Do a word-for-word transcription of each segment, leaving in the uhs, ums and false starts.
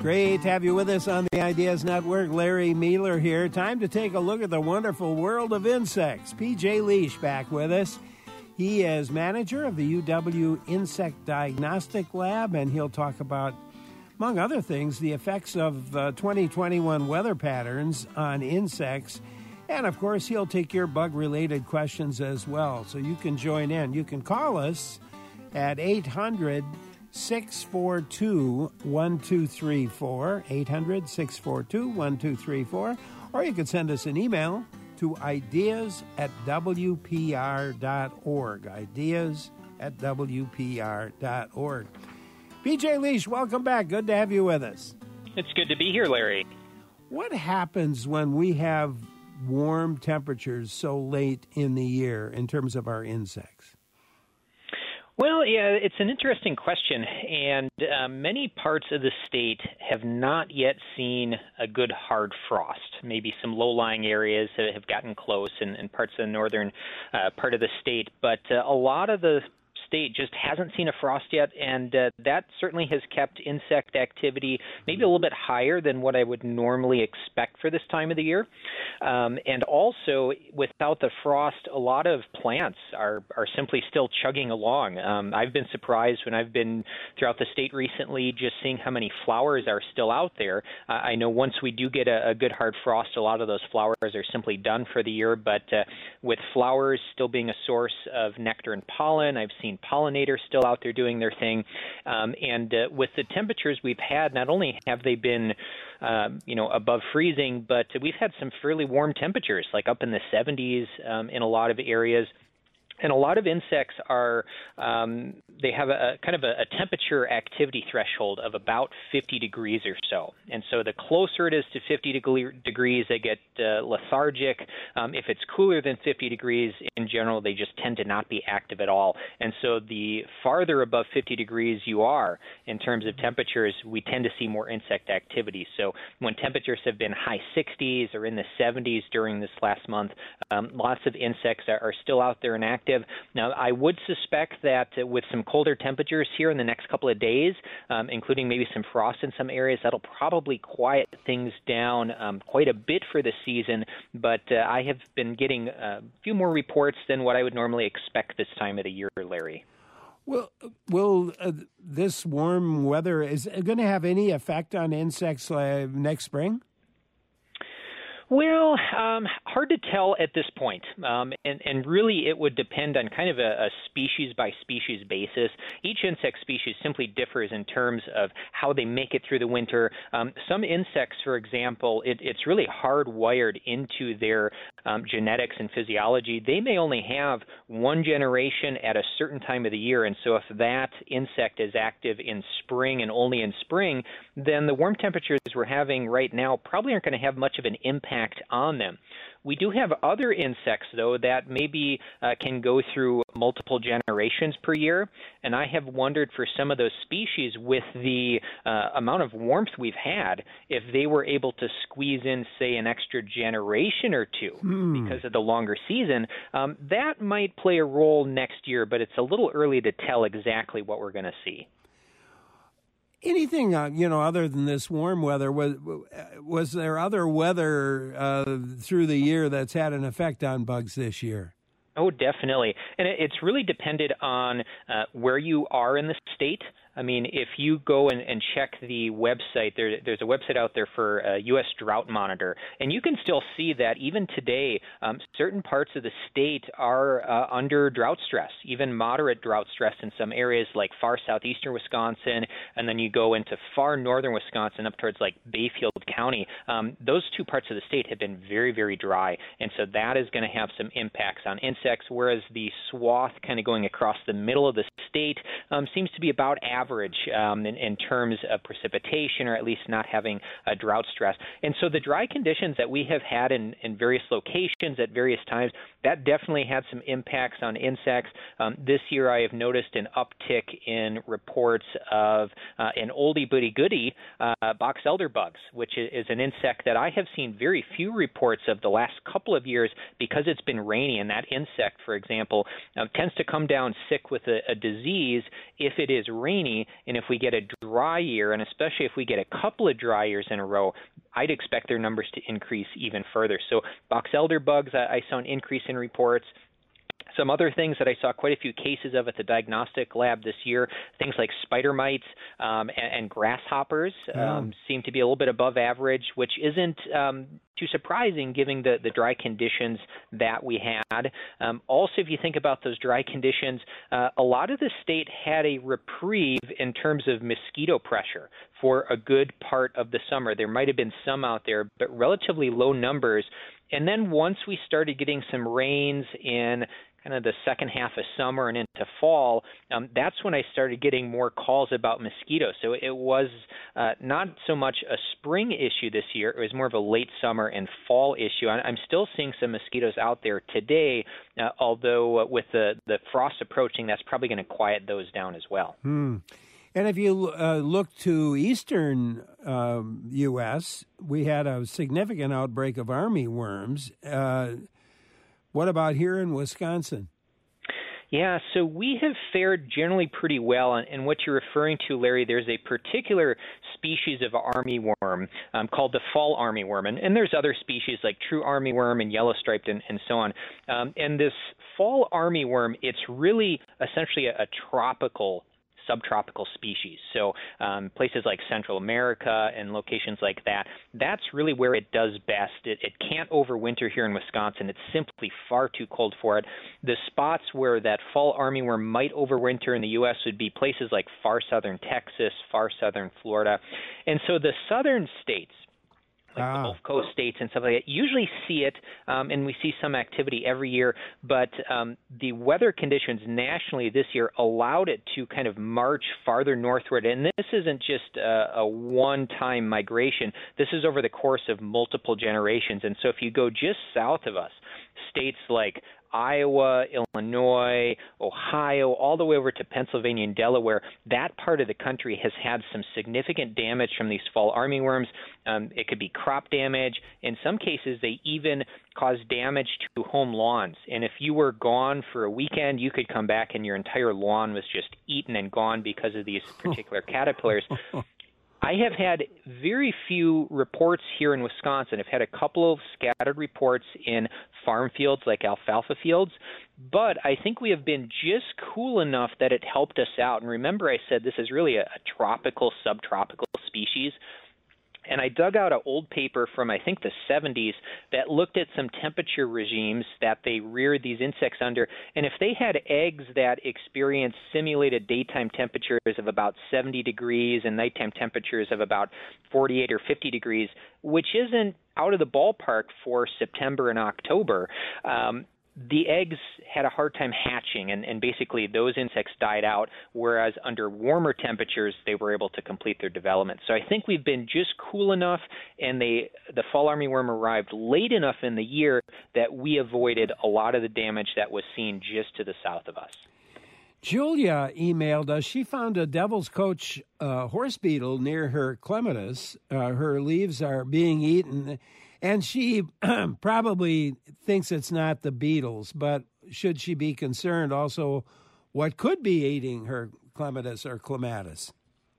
Great to have you with us on the Ideas Network. Larry Mealer here. Time to take a look at the wonderful world of insects. P J Liesch back with us. He is manager of the U W Insect Diagnostic Lab, and he'll talk about, among other things, the effects of uh, twenty twenty-one weather patterns on insects. And, of course, he'll take your bug-related questions as well. So you can join in. You can call us at eight hundred, six four two, one two three four, eight hundred, six four two, one two three four, or you can send us an email to ideas at w p r dot org, ideas at w p r dot org. P J Liesch, welcome back. Good to have you with us. It's good to be here, Larry. What happens when we have warm temperatures so late in the year in terms of our insects? Well, yeah, it's an interesting question, and uh, many parts of the state have not yet seen a good hard frost. Maybe some low-lying areas have gotten close in, in parts of the northern uh, part of the state, but uh, a lot of the state just hasn't seen a frost yet, and uh, that certainly has kept insect activity maybe a little bit higher than what I would normally expect for this time of the year. Um, and also, without the frost, a lot of plants are, are simply still chugging along. Um, I've been surprised when I've been throughout the state recently just seeing how many flowers are still out there. Uh, I know once we do get a, a good hard frost, a lot of those flowers are simply done for the year, but uh, with flowers still being a source of nectar and pollen, I've seen pollinators still out there doing their thing. Um, and uh, with the temperatures we've had, not only have they been, um, you know, above freezing, but we've had some fairly warm temperatures, like up in the seventies um, in a lot of areas. And a lot of insects are, um, they have a, a kind of a, a temperature activity threshold of about fifty degrees or so. And so the closer it is to fifty degrees, they get uh, lethargic. Um, if it's cooler than fifty degrees, in general, they just tend to not be active at all. And so the farther above fifty degrees you are in terms of temperatures, we tend to see more insect activity. So when temperatures have been high sixties or in the seventies during this last month, um, lots of insects are, are still out there and active. Now, I would suspect that uh, with some colder temperatures here in the next couple of days, um, including maybe some frost in some areas, that'll probably quiet things down um, quite a bit for the season. But uh, I have been getting a few more reports than what I would normally expect this time of the year, Larry. Well, will uh, this warm weather, is it going to have any effect on insects uh, next spring? Well, um, hard to tell at this point, um, and, and really it would depend on kind of a, a species-by-species basis. Each insect species simply differs in terms of how they make it through the winter. Um, some insects, for example, it, it's really hardwired into their um, genetics and physiology. They may only have one generation at a certain time of the year, and so if that insect is active in spring and only in spring, then the warm temperatures we're having right now probably aren't going to have much of an impact on them. We do have other insects, though, that maybe uh, can go through multiple generations per year, and I have wondered for some of those species with the uh, amount of warmth we've had, if they were able to squeeze in, say, an extra generation or two hmm. because of the longer season. Um, that might play a role next year, but it's a little early to tell exactly what we're going to see. Anything, uh, you know, other than this warm weather, was was there other weather uh, through the year that's had an effect on bugs this year? Oh, definitely. And it's really depended on uh, where you are in the state. I mean, if you go and, and check the website, there, there's a website out there for uh, U S Drought Monitor, and you can still see that even today, um, certain parts of the state are uh, under drought stress, even moderate drought stress in some areas like far southeastern Wisconsin, and then you go into far northern Wisconsin up towards like Bayfield County. Um, those two parts of the state have been very, very dry, and so that is going to have some impacts on insects, whereas the swath kind of going across the middle of the state um, seems to be about average. average um, in, in terms of precipitation, or at least not having a drought stress. And so the dry conditions that we have had in, in various locations at various times, that definitely had some impacts on insects. Um, this year I have noticed an uptick in reports of uh, an oldie but goodie, uh, box elder bugs, which is, is an insect that I have seen very few reports of the last couple of years because it's been rainy, and that insect, for example, uh, tends to come down sick with a, a disease if it is rainy. rainy and if we get a dry year, and especially if we get a couple of dry years in a row, I'd expect their numbers to increase even further. So box elder bugs, I saw an increase in reports. Some other things that I saw quite a few cases of at the diagnostic lab this year, things like spider mites um, and, and grasshoppers yeah. um, seem to be a little bit above average, which isn't um, too surprising given the, the dry conditions that we had. Um, also, if you think about those dry conditions, uh, a lot of the state had a reprieve in terms of mosquito pressure for a good part of the summer. There might have been some out there, but relatively low numbers. And then once we started getting some rains in kind of the second half of summer and into fall, um, that's when I started getting more calls about mosquitoes. So it was uh, not so much a spring issue this year. It was more of a late summer and fall issue. I'm still seeing some mosquitoes out there today, uh, although uh, with the, the frost approaching, that's probably going to quiet those down as well. Hmm. And if you uh, look to eastern um, U S, we had a significant outbreak of army worms. Uh, what about here in Wisconsin? Yeah, so we have fared generally pretty well. And, and what you're referring to, Larry, there's a particular species of armyworm um, called the fall armyworm. And, and there's other species like true armyworm and yellow-striped and, and so on. Um, and this fall armyworm, it's really essentially a, a tropical subtropical species. So um, places like Central America and locations like that, that's really where it does best. It, it can't overwinter here in Wisconsin. It's simply far too cold for it. The spots where that fall armyworm might overwinter in the U S would be places like far southern Texas, far southern Florida. And so the southern states, like ah. the Gulf Coast states and stuff like that, usually see it, um, and we see some activity every year, but um, the weather conditions nationally this year allowed it to kind of march farther northward, and this isn't just a, a one-time migration. This is over the course of multiple generations, and so if you go just south of us, states like Iowa, Illinois, Ohio, all the way over to Pennsylvania and Delaware, that part of the country has had some significant damage from these fall armyworms. Um, it could be crop damage. In some cases, they even cause damage to home lawns. And if you were gone for a weekend, you could come back and your entire lawn was just eaten and gone because of these particular caterpillars. I have had very few reports here in Wisconsin. I've had a couple of scattered reports in farm fields like alfalfa fields, but I think we have been just cool enough that it helped us out. And remember, I said this is really a, a tropical, subtropical species. And I dug out an old paper from, I think, the seventies that looked at some temperature regimes that they reared these insects under. And if they had eggs that experienced simulated daytime temperatures of about seventy degrees and nighttime temperatures of about forty-eight or fifty degrees, which isn't out of the ballpark for September and October, um, the eggs had a hard time hatching, and, and basically those insects died out, whereas under warmer temperatures, they were able to complete their development. So I think we've been just cool enough, and they, the fall armyworm arrived late enough in the year that we avoided a lot of the damage that was seen just to the south of us. Julia emailed us. She found a Devil's Coach uh, horse beetle near her clematis. Uh, her leaves are being eaten. And she probably thinks it's not the beetles, but should she be concerned also what could be eating her clematis or clematis?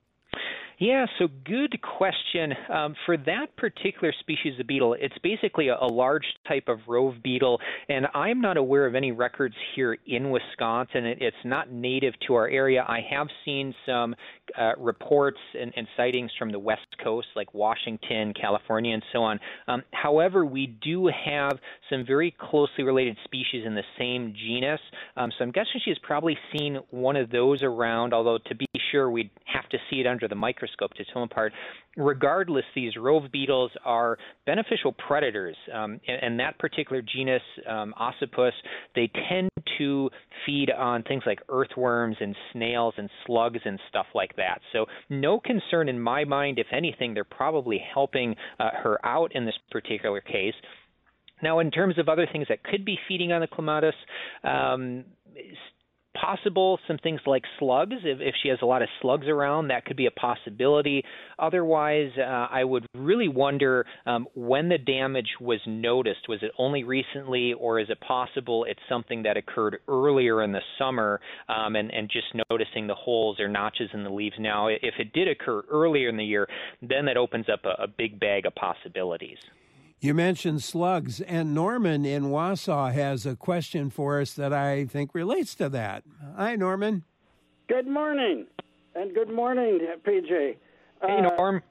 Yeah, so good question. Um, for that particular species of beetle, it's basically a, a large type of rove beetle, and I'm not aware of any records here in Wisconsin. It, it's not native to our area. I have seen some uh, reports and, and sightings from the West Coast, like Washington, California, and so on. Um, however, we do have some very closely related species in the same genus, um, so I'm guessing she's probably seen one of those around, although to be sure we'd have to see it under the microscope to tell them apart. Regardless, these rove beetles are beneficial predators, um, and, and that particular genus, um, Ossipus, they tend to feed on things like earthworms and snails and slugs and stuff like that. So no concern in my mind. If anything, they're probably helping uh, her out in this particular case. Now, in terms of other things that could be feeding on the clematis, um, possible some things like slugs. If, if she has a lot of slugs around, that could be a possibility. Otherwise, uh, I would really wonder um, when the damage was noticed. Was it only recently, or is it possible it's something that occurred earlier in the summer um, and, and just noticing the holes or notches in the leaves now? If it did occur earlier in the year, then that opens up a, a big bag of possibilities. You mentioned slugs, and Norman in Wausau has a question for us that I think relates to that. Hi, Norman. Good morning, and good morning, P J. Hey, Norm. Uh,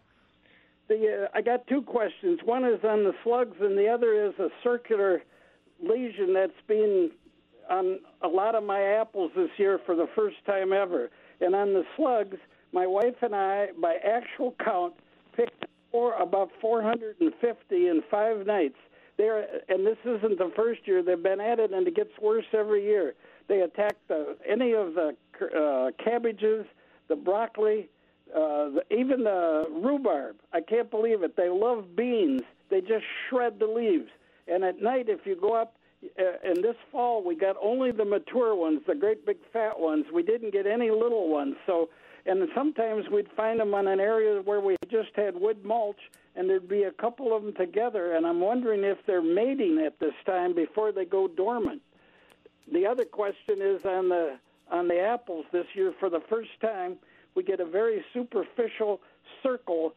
the, uh, I got two questions. One is on the slugs, and the other is a circular lesion that's been on a lot of my apples this year for the first time ever. And on the slugs, my wife and I, by actual count, picked for about four hundred fifty in five nights. They're, and this isn't the first year. They've been at it, and it gets worse every year. They attack the, any of the uh, cabbages, the broccoli, uh, the, even the rhubarb. I can't believe it. They love beans. They just shred the leaves. And at night, if you go up, uh, in this fall, we got only the mature ones, the great big fat ones. We didn't get any little ones. So. And sometimes we'd find them on an area where we just had wood mulch, and there'd be a couple of them together, and I'm wondering if they're mating at this time before they go dormant. The other question is on the on the apples this year. For the first time, we get a very superficial circle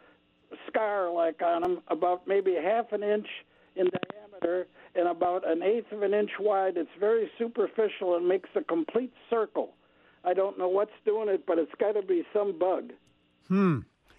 scar like on them, about maybe half an inch in diameter and about an eighth of an inch wide. It's very superficial and makes a complete circle. I don't know what's doing it, but it's got to be some bug. Hmm.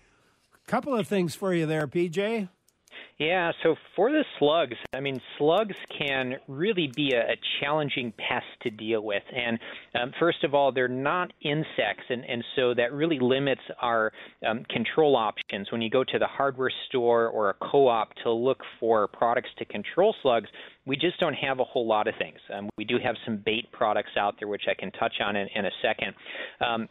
Couple of things for you there, P J. Yeah, so for the slugs, I mean, slugs can really be a, a challenging pest to deal with. And um, first of all, they're not insects, and, and so that really limits our um, control options. When you go to the hardware store or a co-op to look for products to control slugs, we just don't have a whole lot of things. Um, we do have some bait products out there, which I can touch on in, in a second. Um,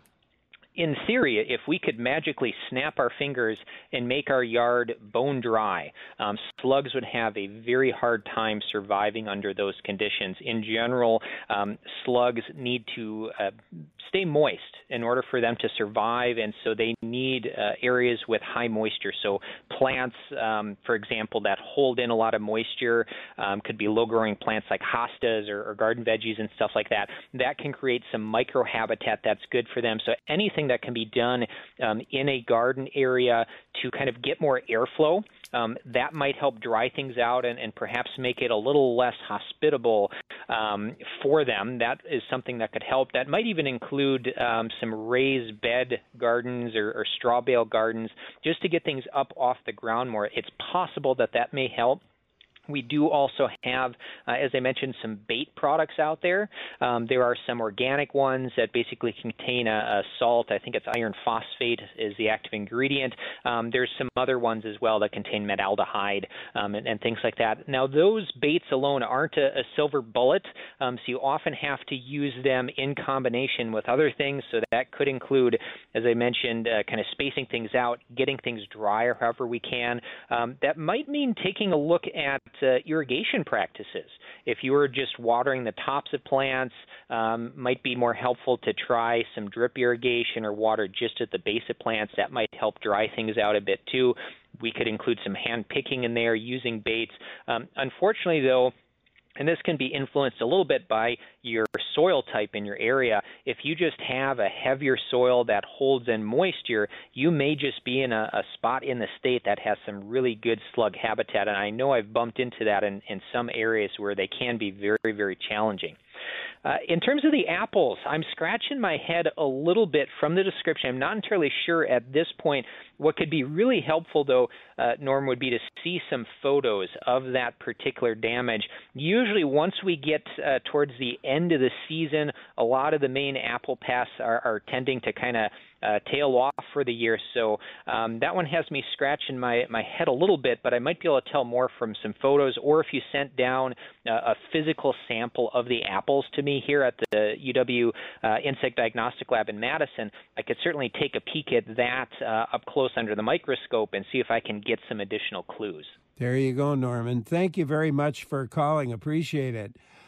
In theory, if we could magically snap our fingers and make our yard bone dry, um, slugs would have a very hard time surviving under those conditions. In general, um, slugs need to uh, stay moist in order for them to survive, and so they need uh, areas with high moisture. So plants, um, for example, that hold in a lot of moisture, um, could be low-growing plants like hostas or, or garden veggies and stuff like that. That can create some microhabitat that's good for them. So anything that can be done um, in a garden area to kind of get more airflow, um, that might help dry things out and, and perhaps make it a little less hospitable um, for them. That is something that could help. That might even include um, some raised bed gardens or, or straw bale gardens, just to get things up off the ground more. It's possible that that may help. We do also have, uh, as I mentioned, some bait products out there. Um, there are some organic ones that basically contain a, a salt. I think it's iron phosphate is the active ingredient. Um, there's some other ones as well that contain metaldehyde um, and, and things like that. Now, those baits alone aren't a, a silver bullet, um, so you often have to use them in combination with other things. So that could include, as I mentioned, uh, kind of spacing things out, getting things drier however we can. Um, that might mean taking a look at Uh, irrigation practices. If you were just watering the tops of plants, um, might be more helpful to try some drip irrigation or water just at the base of plants. That might help dry things out a bit too. We could include some hand picking in there using baits. Um, unfortunately, though, and this can be influenced a little bit by your soil type in your area. If you just have a heavier soil that holds in moisture, you may just be in a, a spot in the state that has some really good slug habitat. And I know I've bumped into that in, in some areas where they can be very, very challenging. Uh, in terms of the apples, I'm scratching my head a little bit from the description. I'm not entirely sure at this point. What could be really helpful, though, uh, Norm, would be to see some photos of that particular damage. Usually once we get uh, towards the end of the season, a lot of the main apple pests are, are tending to kind of uh, tail off for the year. So um, that one has me scratching my, my head a little bit, but I might be able to tell more from some photos, or if you sent down uh, a physical sample of the apples to me here at the U W uh, Insect Diagnostic Lab in Madison, I could certainly take a peek at that uh, up close under the microscope and see if I can get some additional clues. There you go, Norman. Thank you very much for calling. Appreciate it.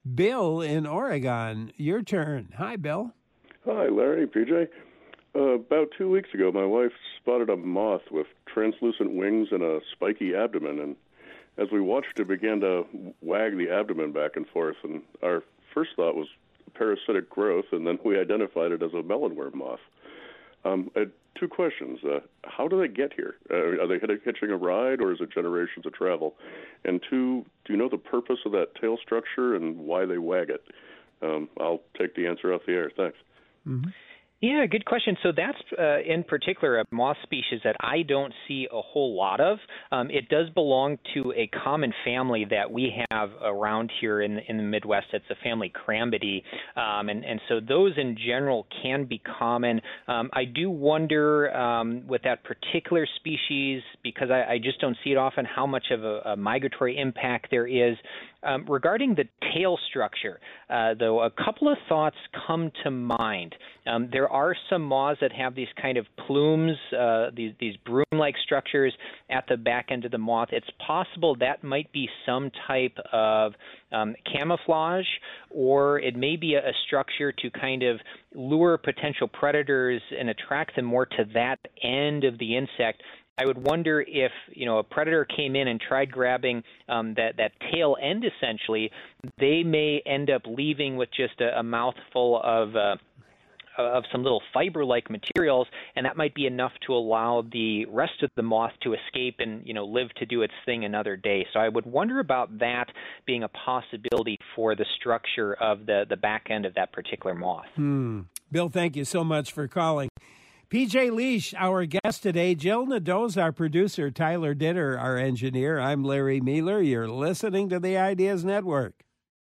Bill in Oregon, your turn. Hi, Bill. Hi, Larry, P J. Uh, about two weeks ago, my wife spotted a moth with translucent wings and a spiky abdomen, and as we watched, it began to wag the abdomen back and forth, and our first thought was parasitic growth, and then we identified it as a melonworm moth. Um, I had two questions. Uh, how do they get here? Uh, are they hitching a ride, or is it generations of travel? And two, do you know the purpose of that tail structure and why they wag it? Um, I'll take the answer off the air. Thanks. Mm-hmm. Yeah, good question. So that's uh, in particular a moth species that I don't see a whole lot of. Um, it does belong to a common family that we have around here in, in the Midwest. It's a family Crambidae, um, and, and so those in general can be common. Um, I do wonder um, with that particular species, because I, I just don't see it often, how much of a, a migratory impact there is. Um, regarding the tail structure, uh, though, a couple of thoughts come to mind. Um, there are some moths that have these kind of plumes, uh, these, these broom-like structures at the back end of the moth. It's possible that might be some type of um, camouflage, or it may be a, a structure to kind of lure potential predators and attract them more to that end of the insect. I would wonder if, you know, a predator came in and tried grabbing um, that, that tail end, essentially, they may end up leaving with just a, a mouthful of uh, of some little fiber-like materials, and that might be enough to allow the rest of the moth to escape and, you know, live to do its thing another day. So I would wonder about that being a possibility for the structure of the, the back end of that particular moth. Hmm. Bill, thank you so much for calling. P J Leish, our guest today. Jill Nadeau's our producer. Tyler Ditter, our engineer. I'm Larry Mealer. You're listening to the Ideas Network.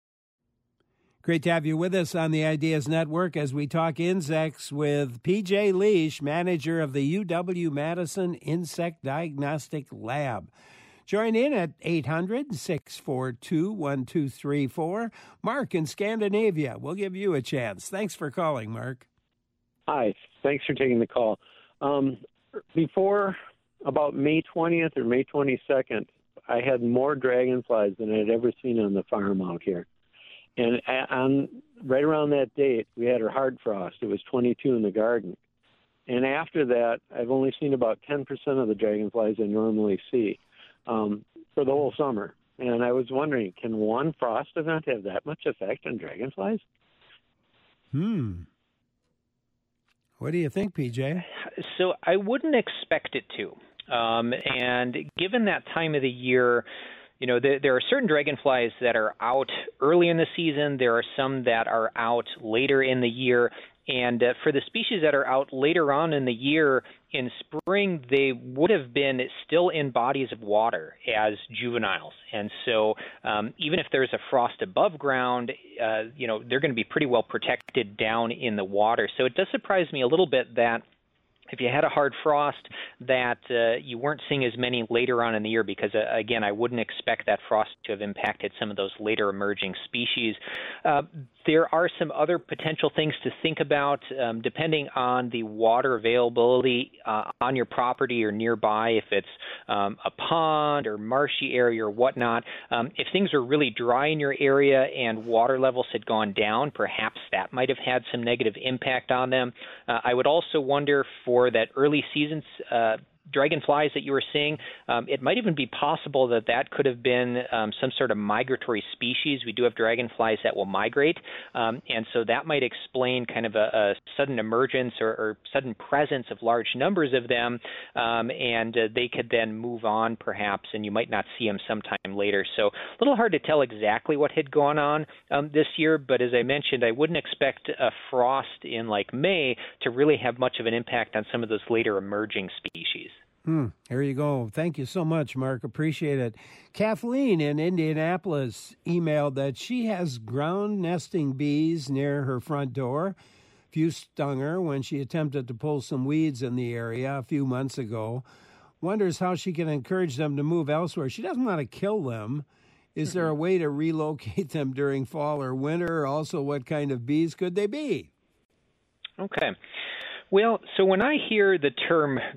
Great to have you with us on the Ideas Network as we talk insects with P J Leish, manager of the U W-Madison Insect Diagnostic Lab. Join in at eight hundred, six four two, one two three four. Mark in Scandinavia, we'll give you a chance. Thanks for calling, Mark. Hi, thanks for taking the call. Um, before about May twentieth or May twenty-second, I had more dragonflies than I had ever seen on the farm out here. And on right around that date, we had a hard frost. It was twenty-two in the garden. And after that, I've only seen about ten percent of the dragonflies I normally see um, for the whole summer. And I was wondering, can one frost event have that much effect on dragonflies? Hmm. What do you think, P J? So I wouldn't expect it to. Um, and given that time of the year, you know, there, there are certain dragonflies that are out early in the season. There are some that are out later in the year. And uh, for the species that are out later on in the year, in spring, they would have been still in bodies of water as juveniles. And so um, even if there's a frost above ground, uh, you know, they're going to be pretty well protected down in the water. So it does surprise me a little bit that if you had a hard frost, that uh, you weren't seeing as many later on in the year because, uh, again, I wouldn't expect that frost to have impacted some of those later emerging species. Uh, there are some other potential things to think about um, depending on the water availability uh, on your property or nearby, if it's um, a pond or marshy area or whatnot. Um, if things are really dry in your area and water levels had gone down, perhaps that might have had some negative impact on them. Uh, I would also wonder for For that early season uh, dragonflies that you were seeing, um, it might even be possible that that could have been um, some sort of migratory species. We do have dragonflies that will migrate, um, and so that might explain kind of a, a sudden emergence or, or sudden presence of large numbers of them, um, and uh, they could then move on perhaps, and you might not see them sometime later. So a little hard to tell exactly what had gone on um, this year, but as I mentioned, I wouldn't expect a frost in like May to really have much of an impact on some of those later emerging species. Hmm. There you go. Thank you so much, Mark. Appreciate it. Kathleen in Indianapolis emailed that she has ground nesting bees near her front door. A few stung her when she attempted to pull some weeds in the area a few months ago. Wonders how she can encourage them to move elsewhere. She doesn't want to kill them. Is there a way to relocate them during fall or winter? Also, what kind of bees could they be? Okay. Well, so when I hear the term ground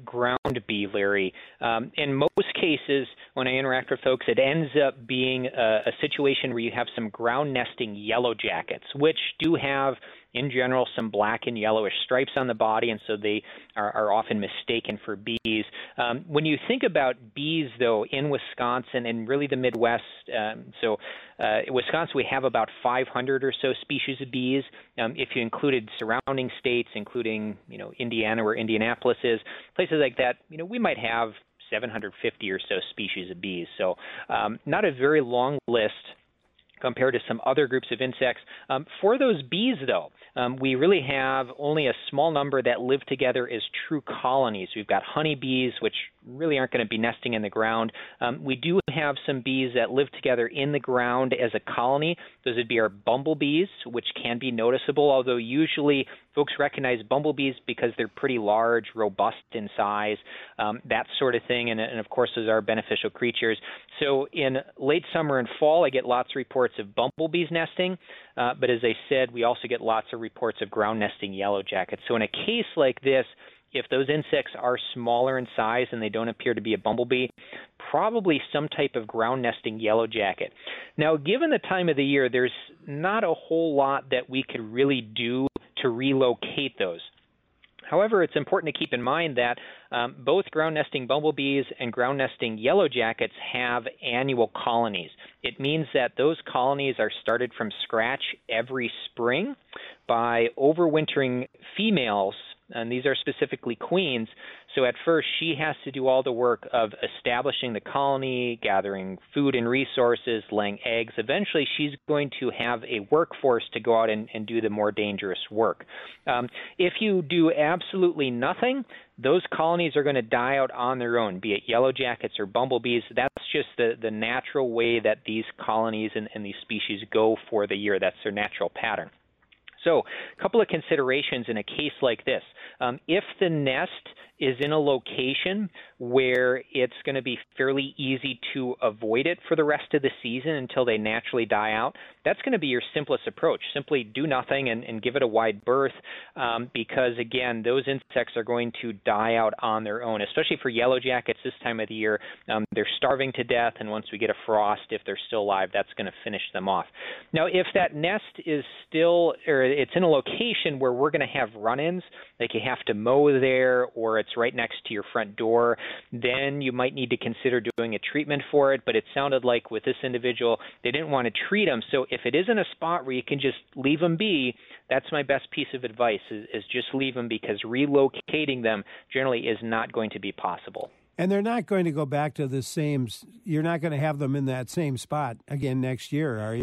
bee, Larry. Um, in most cases, when I interact with folks, it ends up being a, a situation where you have some ground nesting yellow jackets, which do have, in general, some black and yellowish stripes on the body, and so they are, are often mistaken for bees. Um, when you think about bees, though, in Wisconsin and really the Midwest, um, so uh, in Wisconsin we have about five hundred or so species of bees. Um, if you included surrounding states, including you know Indiana, where Indianapolis is, places like that, you know we might have seven hundred fifty or so species of bees. So um, not a very long list compared to some other groups of insects. Um, for those bees, though, um, we really have only a small number that live together as true colonies. We've got honeybees, which really aren't going to be nesting in the ground. Um, we do have some bees that live together in the ground as a colony. Those would be our bumblebees, which can be noticeable, although usually folks recognize bumblebees because they're pretty large, robust in size, um, that sort of thing, and, and of course those are beneficial creatures. So in late summer and fall, I get lots of reports of bumblebees nesting, uh, but as I said, we also get lots of reports of ground nesting yellow jackets. So in a case like this, if those insects are smaller in size and they don't appear to be a bumblebee, probably some type of ground nesting yellow jacket. Now, given the time of the year, there's not a whole lot that we could really do to relocate those. However, it's important to keep in mind that um, both ground nesting bumblebees and ground nesting yellow jackets have annual colonies. It means that those colonies are started from scratch every spring by overwintering females, and these are specifically queens. So at first, she has to do all the work of establishing the colony, gathering food and resources, laying eggs. Eventually, she's going to have a workforce to go out and, and do the more dangerous work. Um, if you do absolutely nothing, those colonies are going to die out on their own, be it yellow jackets or bumblebees. That's just the, the natural way that these colonies and, and these species go for the year. That's their natural pattern. So a couple of considerations in a case like this. Um, if the nest is in a location where it's going to be fairly easy to avoid it for the rest of the season until they naturally die out, that's going to be your simplest approach. Simply do nothing and, and give it a wide berth um, because, again, those insects are going to die out on their own, especially for yellow jackets this time of the year. Um, they're starving to death, and once we get a frost, if they're still alive, that's going to finish them off. Now, if that nest is still, or it's in a location where we're going to have run-ins, like you have to mow there or it's right next to your front door, then you might need to consider doing a treatment for it. But it sounded like with this individual, they didn't want to treat them. So if it isn't a spot where you can just leave them be, that's my best piece of advice, is, is just leave them, because relocating them generally is not going to be possible. And they're not going to go back to the same, you're not going to have them in that same spot again next year, are you?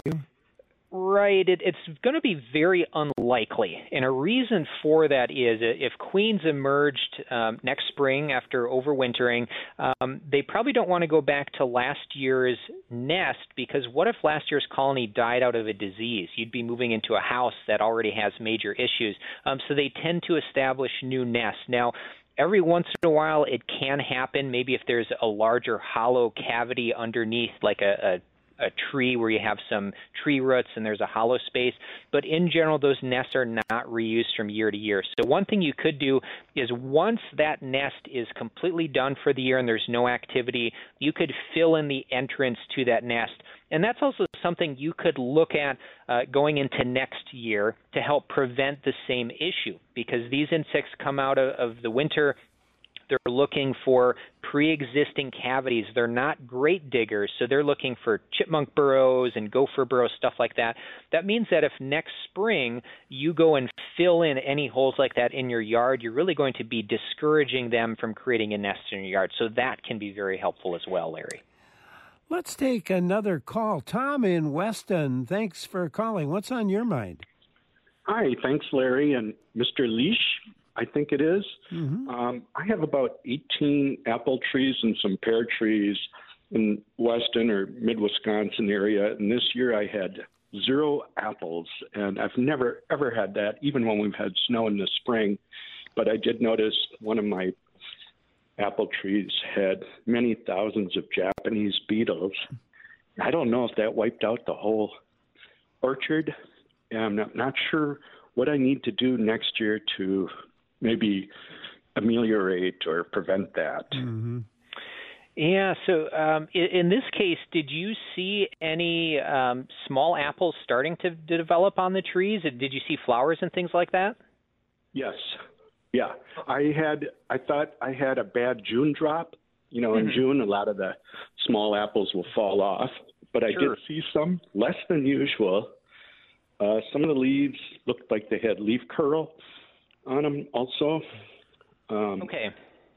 Right. It, it's going to be very unlikely. And a reason for that is if queens emerged um, next spring after overwintering, um, they probably don't want to go back to last year's nest, because what if last year's colony died out of a disease? You'd be moving into a house that already has major issues. Um, so they tend to establish new nests. Now, every once in a while, it can happen, maybe if there's a larger hollow cavity underneath, like a, a a tree where you have some tree roots and there's a hollow space. But in general, those nests are not reused from year to year. So one thing you could do is once that nest is completely done for the year and there's no activity, you could fill in the entrance to that nest. And that's also something you could look at uh, going into next year to help prevent the same issue, because these insects come out of, of the winter. They're looking for pre-existing cavities. They're not great diggers, so they're looking for chipmunk burrows and gopher burrows, stuff like that. That means that if next spring you go and fill in any holes like that in your yard, you're really going to be discouraging them from creating a nest in your yard. So that can be very helpful as well, Larry. Let's take another call. Tom in Weston, thanks for calling. What's on your mind? Hi, thanks, Larry and Mister Leash, I think it is. Mm-hmm. Um, I have about eighteen apple trees and some pear trees in Weston or mid-Wisconsin area, and this year I had zero apples, and I've never, ever had that, even when we've had snow in the spring. But I did notice one of my apple trees had many thousands of Japanese beetles. I don't know if that wiped out the whole orchard, and I'm not, not sure what I need to do next year to maybe ameliorate or prevent that. Mm-hmm. Yeah, so um, in, in this case, did you see any um, small apples starting to, to develop on the trees? Did you see flowers and things like that? Yes. Yeah. I had, I thought I had a bad June drop. You know, in mm-hmm. June, a lot of the small apples will fall off, but I sure. did see some, less than usual. Uh, some of the leaves looked like they had leaf curl on them also. Um, okay.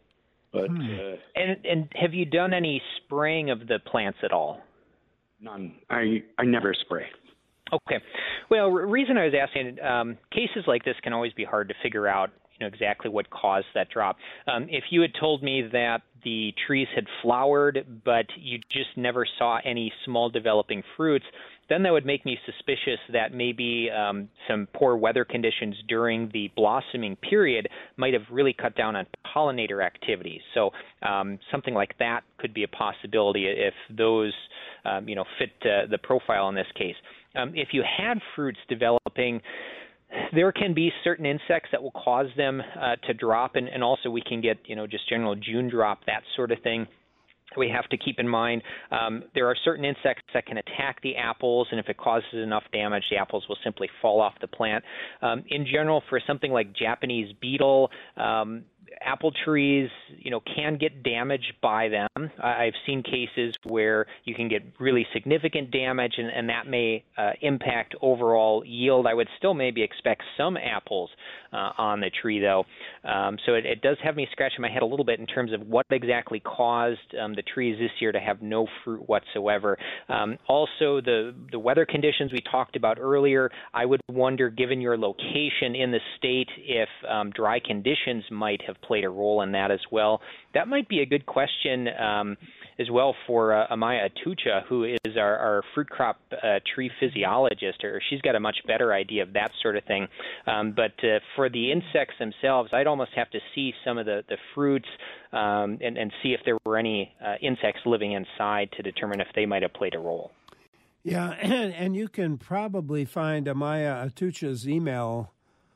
But hmm. uh, and and have you done any spraying of the plants at all? None. I I never spray. Okay. Well, the reason I was asking, um, cases like this can always be hard to figure out, you know, exactly what caused that drop. Um, if you had told me that the trees had flowered, but you just never saw any small developing fruits, then that would make me suspicious that maybe um, some poor weather conditions during the blossoming period might have really cut down on pollinator activities. So um, something like that could be a possibility if those, um, you know, fit uh, the profile in this case. Um, if you had fruits developing, there can be certain insects that will cause them uh, to drop, and, and also we can get, you know, just general June drop, that sort of thing. We have to keep in mind um, there are certain insects that can attack the apples, and if it causes enough damage, the apples will simply fall off the plant. Um, in general, for something like Japanese beetle, um, apple trees, you know, can get damaged by them. I've seen cases where you can get really significant damage, and, and that may uh, impact overall yield. I would still maybe expect some apples uh, on the tree, though. Um, so it, it does have me scratching my head a little bit in terms of what exactly caused um, the trees this year to have no fruit whatsoever. Um, also, the, the weather conditions we talked about earlier, I would wonder, given your location in the state, if um, dry conditions might have played a role in that as well. That might be a good question um, as well for uh, Amaya Atucha, who is our, our fruit crop uh, tree physiologist, or she's got a much better idea of that sort of thing. Um, but uh, for the insects themselves, I'd almost have to see some of the, the fruits um, and, and see if there were any uh, insects living inside to determine if they might have played a role. Yeah, and, and you can probably find Amaya Atucha's email.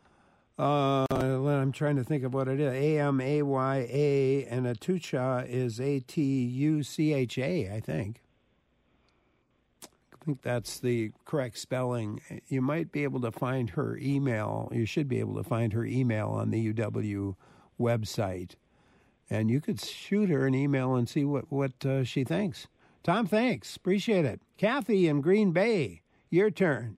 Uh, I'm trying to think of what it is. A M A Y A, and Atucha is A T U C H A, I think. I think that's the correct spelling. You might be able to find her email. You should be able to find her email on the U W website. And you could shoot her an email and see what, what uh, she thinks. Tom, thanks. Appreciate it. Kathy in Green Bay, your turn.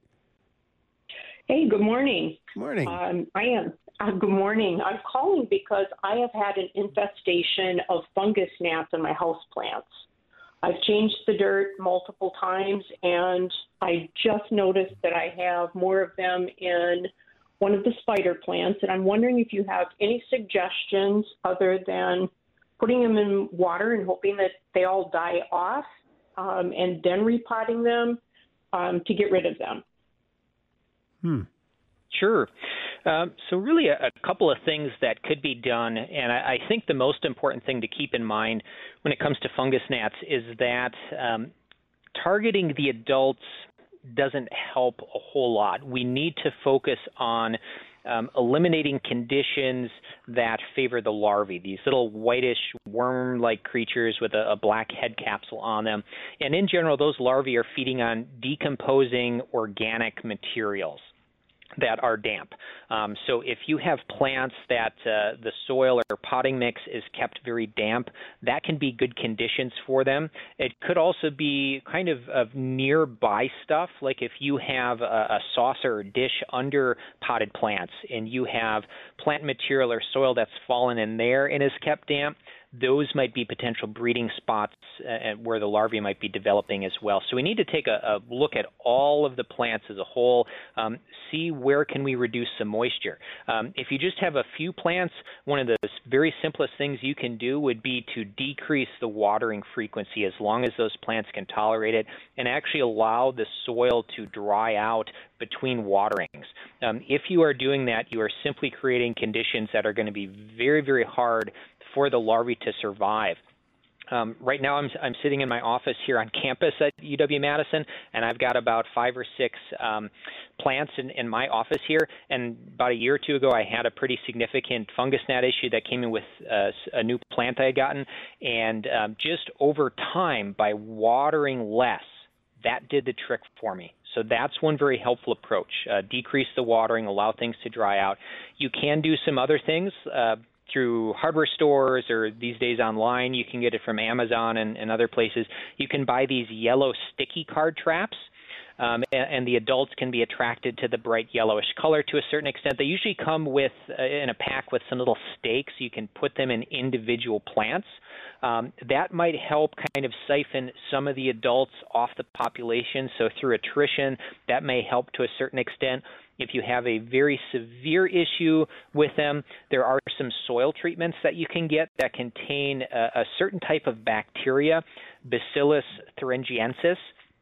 Hey, good morning. Morning. Um, I am. Uh, good morning. I'm calling because I have had an infestation of fungus gnats in my houseplants. I've changed the dirt multiple times, and I just noticed that I have more of them in one of the spider plants, and I'm wondering if you have any suggestions other than putting them in water and hoping that they all die off, um, and then repotting them um, to get rid of them. Hmm. Sure. Um, so really a, a couple of things that could be done, and I, I think the most important thing to keep in mind when it comes to fungus gnats is that um, targeting the adults doesn't help a whole lot. We need to focus on um, eliminating conditions that favor the larvae, these little whitish worm-like creatures with a, a black head capsule on them. And in general, those larvae are feeding on decomposing organic materials that are damp. Um, so if you have plants that uh, the soil or potting mix is kept very damp, that can be good conditions for them. It could also be kind of, of nearby stuff, like if you have a, a saucer or dish under potted plants and you have plant material or soil that's fallen in there and is kept damp, those might be potential breeding spots uh, where the larvae might be developing as well. So we need to take a, a look at all of the plants as a whole, um, see where can we reduce some moisture. Um, if you just have a few plants, one of the very simplest things you can do would be to decrease the watering frequency as long as those plants can tolerate it, and actually allow the soil to dry out between waterings. Um, if you are doing that, you are simply creating conditions that are going to be very, very hard for the larvae to survive. Um, right now, I'm I'm sitting in my office here on campus at U W-Madison, and I've got about five or six um, plants in, in my office here. And about a year or two ago, I had a pretty significant fungus gnat issue that came in with uh, a new plant I had gotten. And um, just over time, by watering less, that did the trick for me. So that's one very helpful approach. Uh, decrease the watering, allow things to dry out. You can do some other things. Uh, through hardware stores, or these days online. You can get it from Amazon and, and other places. You can buy these yellow sticky card traps, um, and, and the adults can be attracted to the bright yellowish color to a certain extent. They usually come with uh, in a pack with some little stakes. You can put them in individual plants. Um, that might help kind of siphon some of the adults off the population. So through attrition, that may help to a certain extent. If you have a very severe issue with them, there are some soil treatments that you can get that contain a, a certain type of bacteria, Bacillus thuringiensis,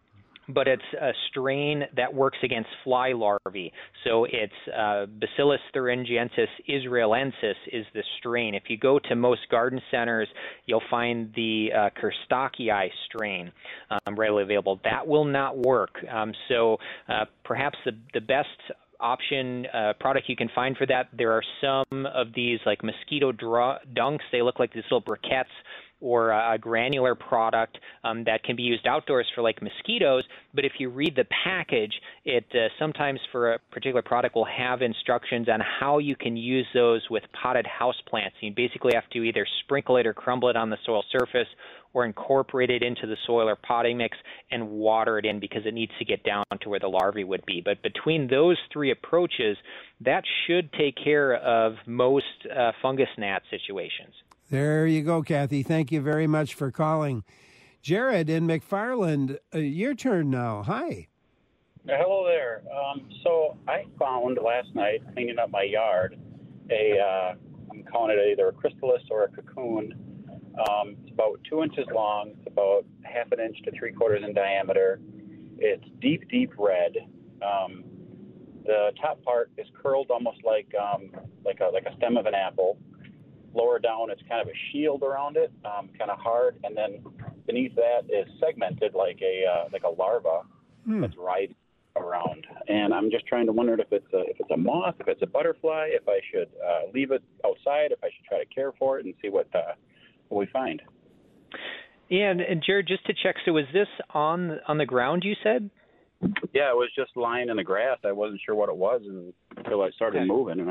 but it's a strain that works against fly larvae. So it's uh, Bacillus thuringiensis israelensis is the strain. If you go to most garden centers, you'll find the uh, Kerstachii strain um, readily available. That will not work. Um, so uh, perhaps the, the best option uh, product you can find for that, there are some of these like mosquito dr- dunks. They look like these little briquettes, or a granular product um, that can be used outdoors for like mosquitoes. But if you read the package, it uh, sometimes for a particular product will have instructions on how you can use those with potted houseplants. You basically have to either sprinkle it or crumble it on the soil surface, or incorporate it into the soil or potting mix and water it in, because it needs to get down to where the larvae would be. But between those three approaches, that should take care of most uh, fungus gnat situations. There you go, Kathy. Thank you very much for calling. Jared in McFarland, uh, your turn now. Hi. Hello there. Um, so I found last night, cleaning up my yard, a, uh, I'm calling it either a chrysalis or a cocoon. Um, it's about two inches long. It's about half an inch to three quarters in diameter. It's deep, deep red. Um, the top part is curled almost like um, like a like a stem of an apple. Lower down, it's kind of a shield around it, um, kind of hard, and then beneath that is segmented like a uh, like a larva hmm. that's right around. And I'm just trying to wonder if it's a, if it's a moth, if it's a butterfly, if I should uh, leave it outside, if I should try to care for it and see what uh, what we find. Yeah, and, and Jared, just to check, so was this on on the ground? You said? Yeah, it was just lying in the grass. I wasn't sure what it was until I started okay. moving.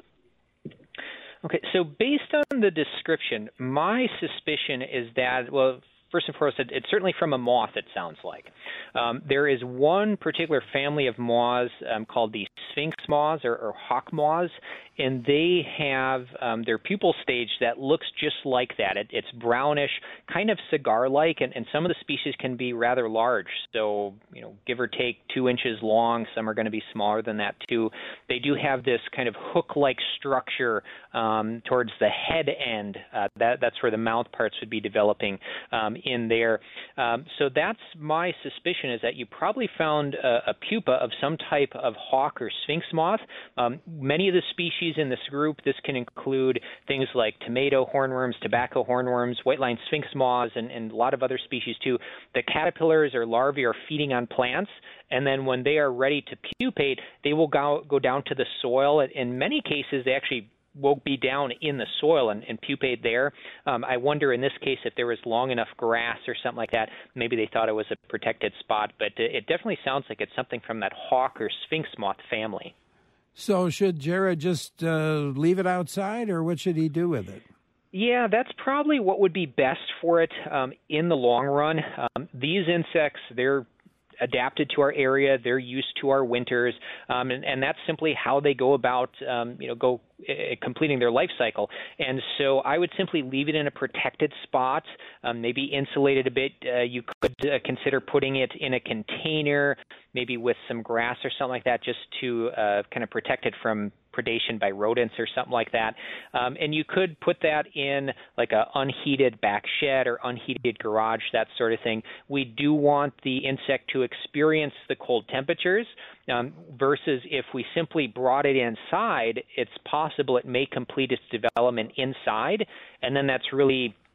Okay, so based on the description, my suspicion is that, well, first and foremost, it's certainly from a moth, it sounds like. Um, there is one particular family of moths um, called the sphinx moths or, or hawk moths, and they have um, their pupal stage that looks just like that. It, it's brownish, kind of cigar-like, and, and some of the species can be rather large. So, you know, give or take two inches long. Some are going to be smaller than that too. They do have this kind of hook-like structure um, towards the head end. Uh, that, that's where the mouth parts would be developing um, in there. Um, so that's my suspicion, is that you probably found a, a pupa of some type of hawk or sphinx moth. Um, many of the species in this group, this can include things like tomato hornworms, tobacco hornworms, white-lined sphinx moths, and, and a lot of other species too. The caterpillars or larvae are feeding on plants, and then when they are ready to pupate, they will go, go down to the soil. In many cases, they actually will be down in the soil and, and pupate there. Um, I wonder in this case if there was long enough grass or something like that, maybe they thought it was a protected spot, but it definitely sounds like it's something from that hawk or sphinx moth family. So should Jared just uh, leave it outside, or what should he do with it? Yeah, that's probably what would be best for it um, in the long run. Um, these insects, they're adapted to our area, they're used to our winters, um, and, and that's simply how they go about, um, you know, go uh, completing their life cycle. And so I would simply leave it in a protected spot, um, maybe insulated a bit. Uh, you could uh, consider putting it in a container, maybe with some grass or something like that, just to uh, kind of protect it from predation by rodents or something like that. Um, and you could put that in like a unheated back shed or unheated garage, that sort of thing. We do want the insect to experience the cold temperatures, um, versus if we simply brought it inside, it's possible it may complete its development inside, and then that's really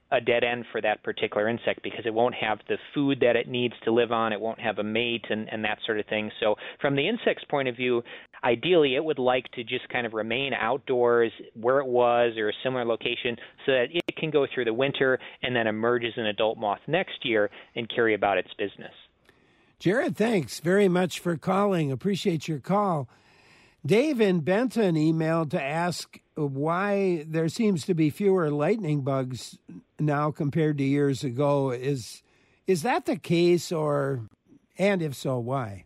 a dead end for that particular insect because it won't have the food that it needs to live on. It won't have a mate and, and that sort of thing. So from the insect's point of view, ideally it would like to just kind of remain outdoors where it was or a similar location so that it can go through the winter and then emerge as an adult moth next year and carry about its business. Jared, thanks very much for calling. Appreciate your call. Dave in Benton emailed to ask why there seems to be fewer lightning bugs now compared to years ago. Is is that the case, or and if so, why?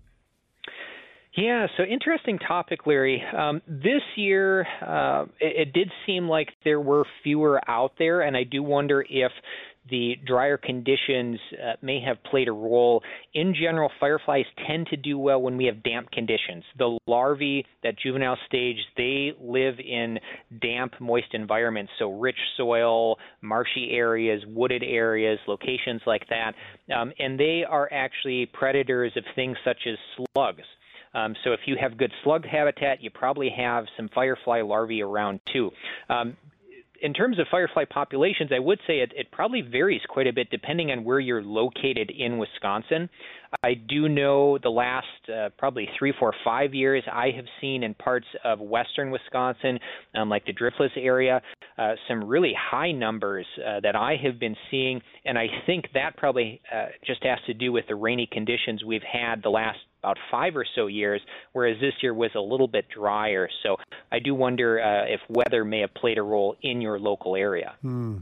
Yeah, so interesting topic, Larry. Um, this year, uh, it, it did seem like there were fewer out there, and I do wonder if the drier conditions uh, may have played a role. In general, fireflies tend to do well when we have damp conditions. The larvae, that juvenile stage, they live in damp, moist environments, so rich soil, marshy areas, wooded areas, locations like that. Um, and they are actually predators of things such as slugs. Um, so if you have good slug habitat, you probably have some firefly larvae around too. Um, In terms of firefly populations, I would say it, it probably varies quite a bit depending on where you're located in Wisconsin. I do know the last uh, probably three, four, five years, I have seen in parts of western Wisconsin, um, like the Driftless area, uh, some really high numbers uh, that I have been seeing, and I think that probably uh, just has to do with the rainy conditions we've had the last about five or so years, whereas this year was a little bit drier. So I do wonder uh, if weather may have played a role in your local area. Hmm.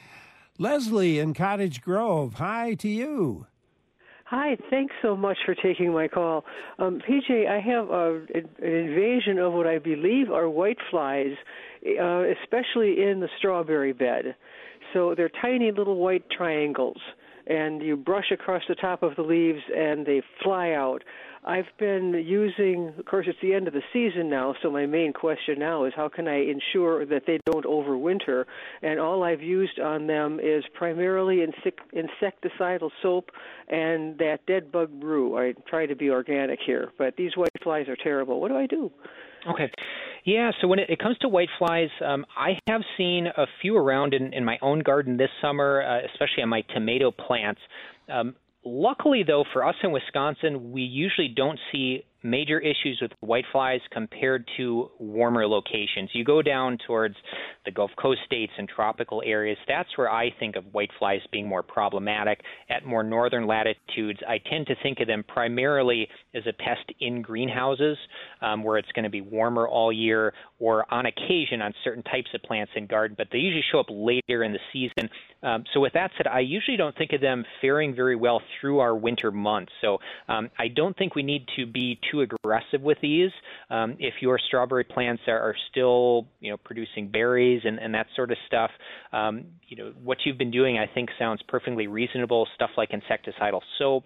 Leslie in Cottage Grove, hi to you. Hi, thanks so much for taking my call. Um, P J, I have a, an invasion of what I believe are whiteflies, uh, especially in the strawberry bed. So they're tiny little white triangles, and you brush across the top of the leaves and they fly out. I've been using, of course, it's the end of the season now, so my main question now is how can I ensure that they don't overwinter? And all I've used on them is primarily insec- insecticidal soap and that dead bug brew. I try to be organic here, but these white flies are terrible. What do I do? Okay. Yeah, so when it, it comes to whiteflies, um, I have seen a few around in, in my own garden this summer, uh, especially on my tomato plants. Um, luckily, though, for us in Wisconsin, we usually don't see major issues with whiteflies compared to warmer locations. You go down towards the Gulf Coast states and tropical areas, that's where I think of whiteflies being more problematic. At more northern latitudes, I tend to think of them primarily as a pest in greenhouses, um, where it's going to be warmer all year, or on occasion on certain types of plants in garden, but they usually show up later in the season. Um, so with that said, I usually don't think of them faring very well through our winter months. So um, I don't think we need to be too aggressive with these. Um, if your strawberry plants are, are still, you know, producing berries and, and that sort of stuff, um, you know, what you've been doing, I think, sounds perfectly reasonable. Stuff like insecticidal soap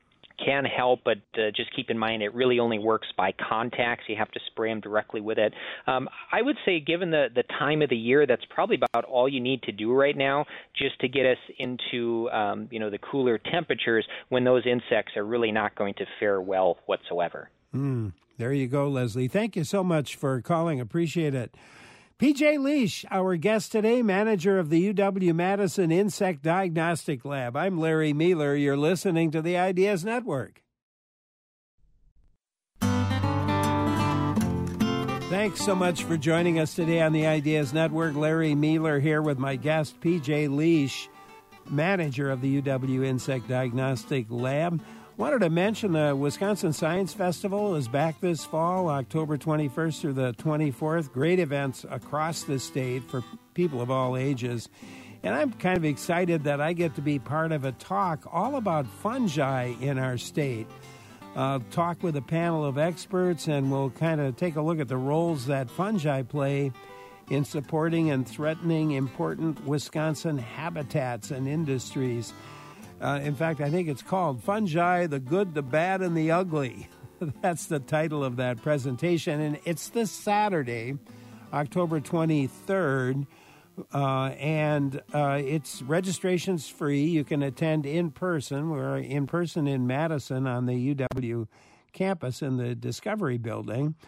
can help, but uh, just keep in mind it really only works by contacts. You have to spray them directly with it. Um, I would say, given the, the time of the year, that's probably about all you need to do right now, just to get us into um, you know, the cooler temperatures when those insects are really not going to fare well whatsoever. Mm, there you go, Leslie. Thank you so much for calling. Appreciate it. P J Leash, our guest today, manager of the U W-Madison Insect Diagnostic Lab. I'm Larry Mealer. You're listening to the Ideas Network. Thanks so much for joining us today on the Ideas Network. Larry Mealer here with my guest, P J Leash, manager of the U W Insect Diagnostic Lab. Wanted to mention the Wisconsin Science Festival is back this fall, October twenty-first through the twenty-fourth. Great events across the state for people of all ages. And I'm kind of excited that I get to be part of a talk all about fungi in our state. Uh, talk with a panel of experts, and we'll kind of take a look at the roles that fungi play in supporting and threatening important Wisconsin habitats and industries. Uh, in fact, I think it's called Fungi, the Good, the Bad, and the Ugly. That's the title of that presentation. And it's this Saturday, October twenty-third, uh, and uh, it's registration's free. You can attend in person. We're in person in Madison on the U W campus in the Discovery Building.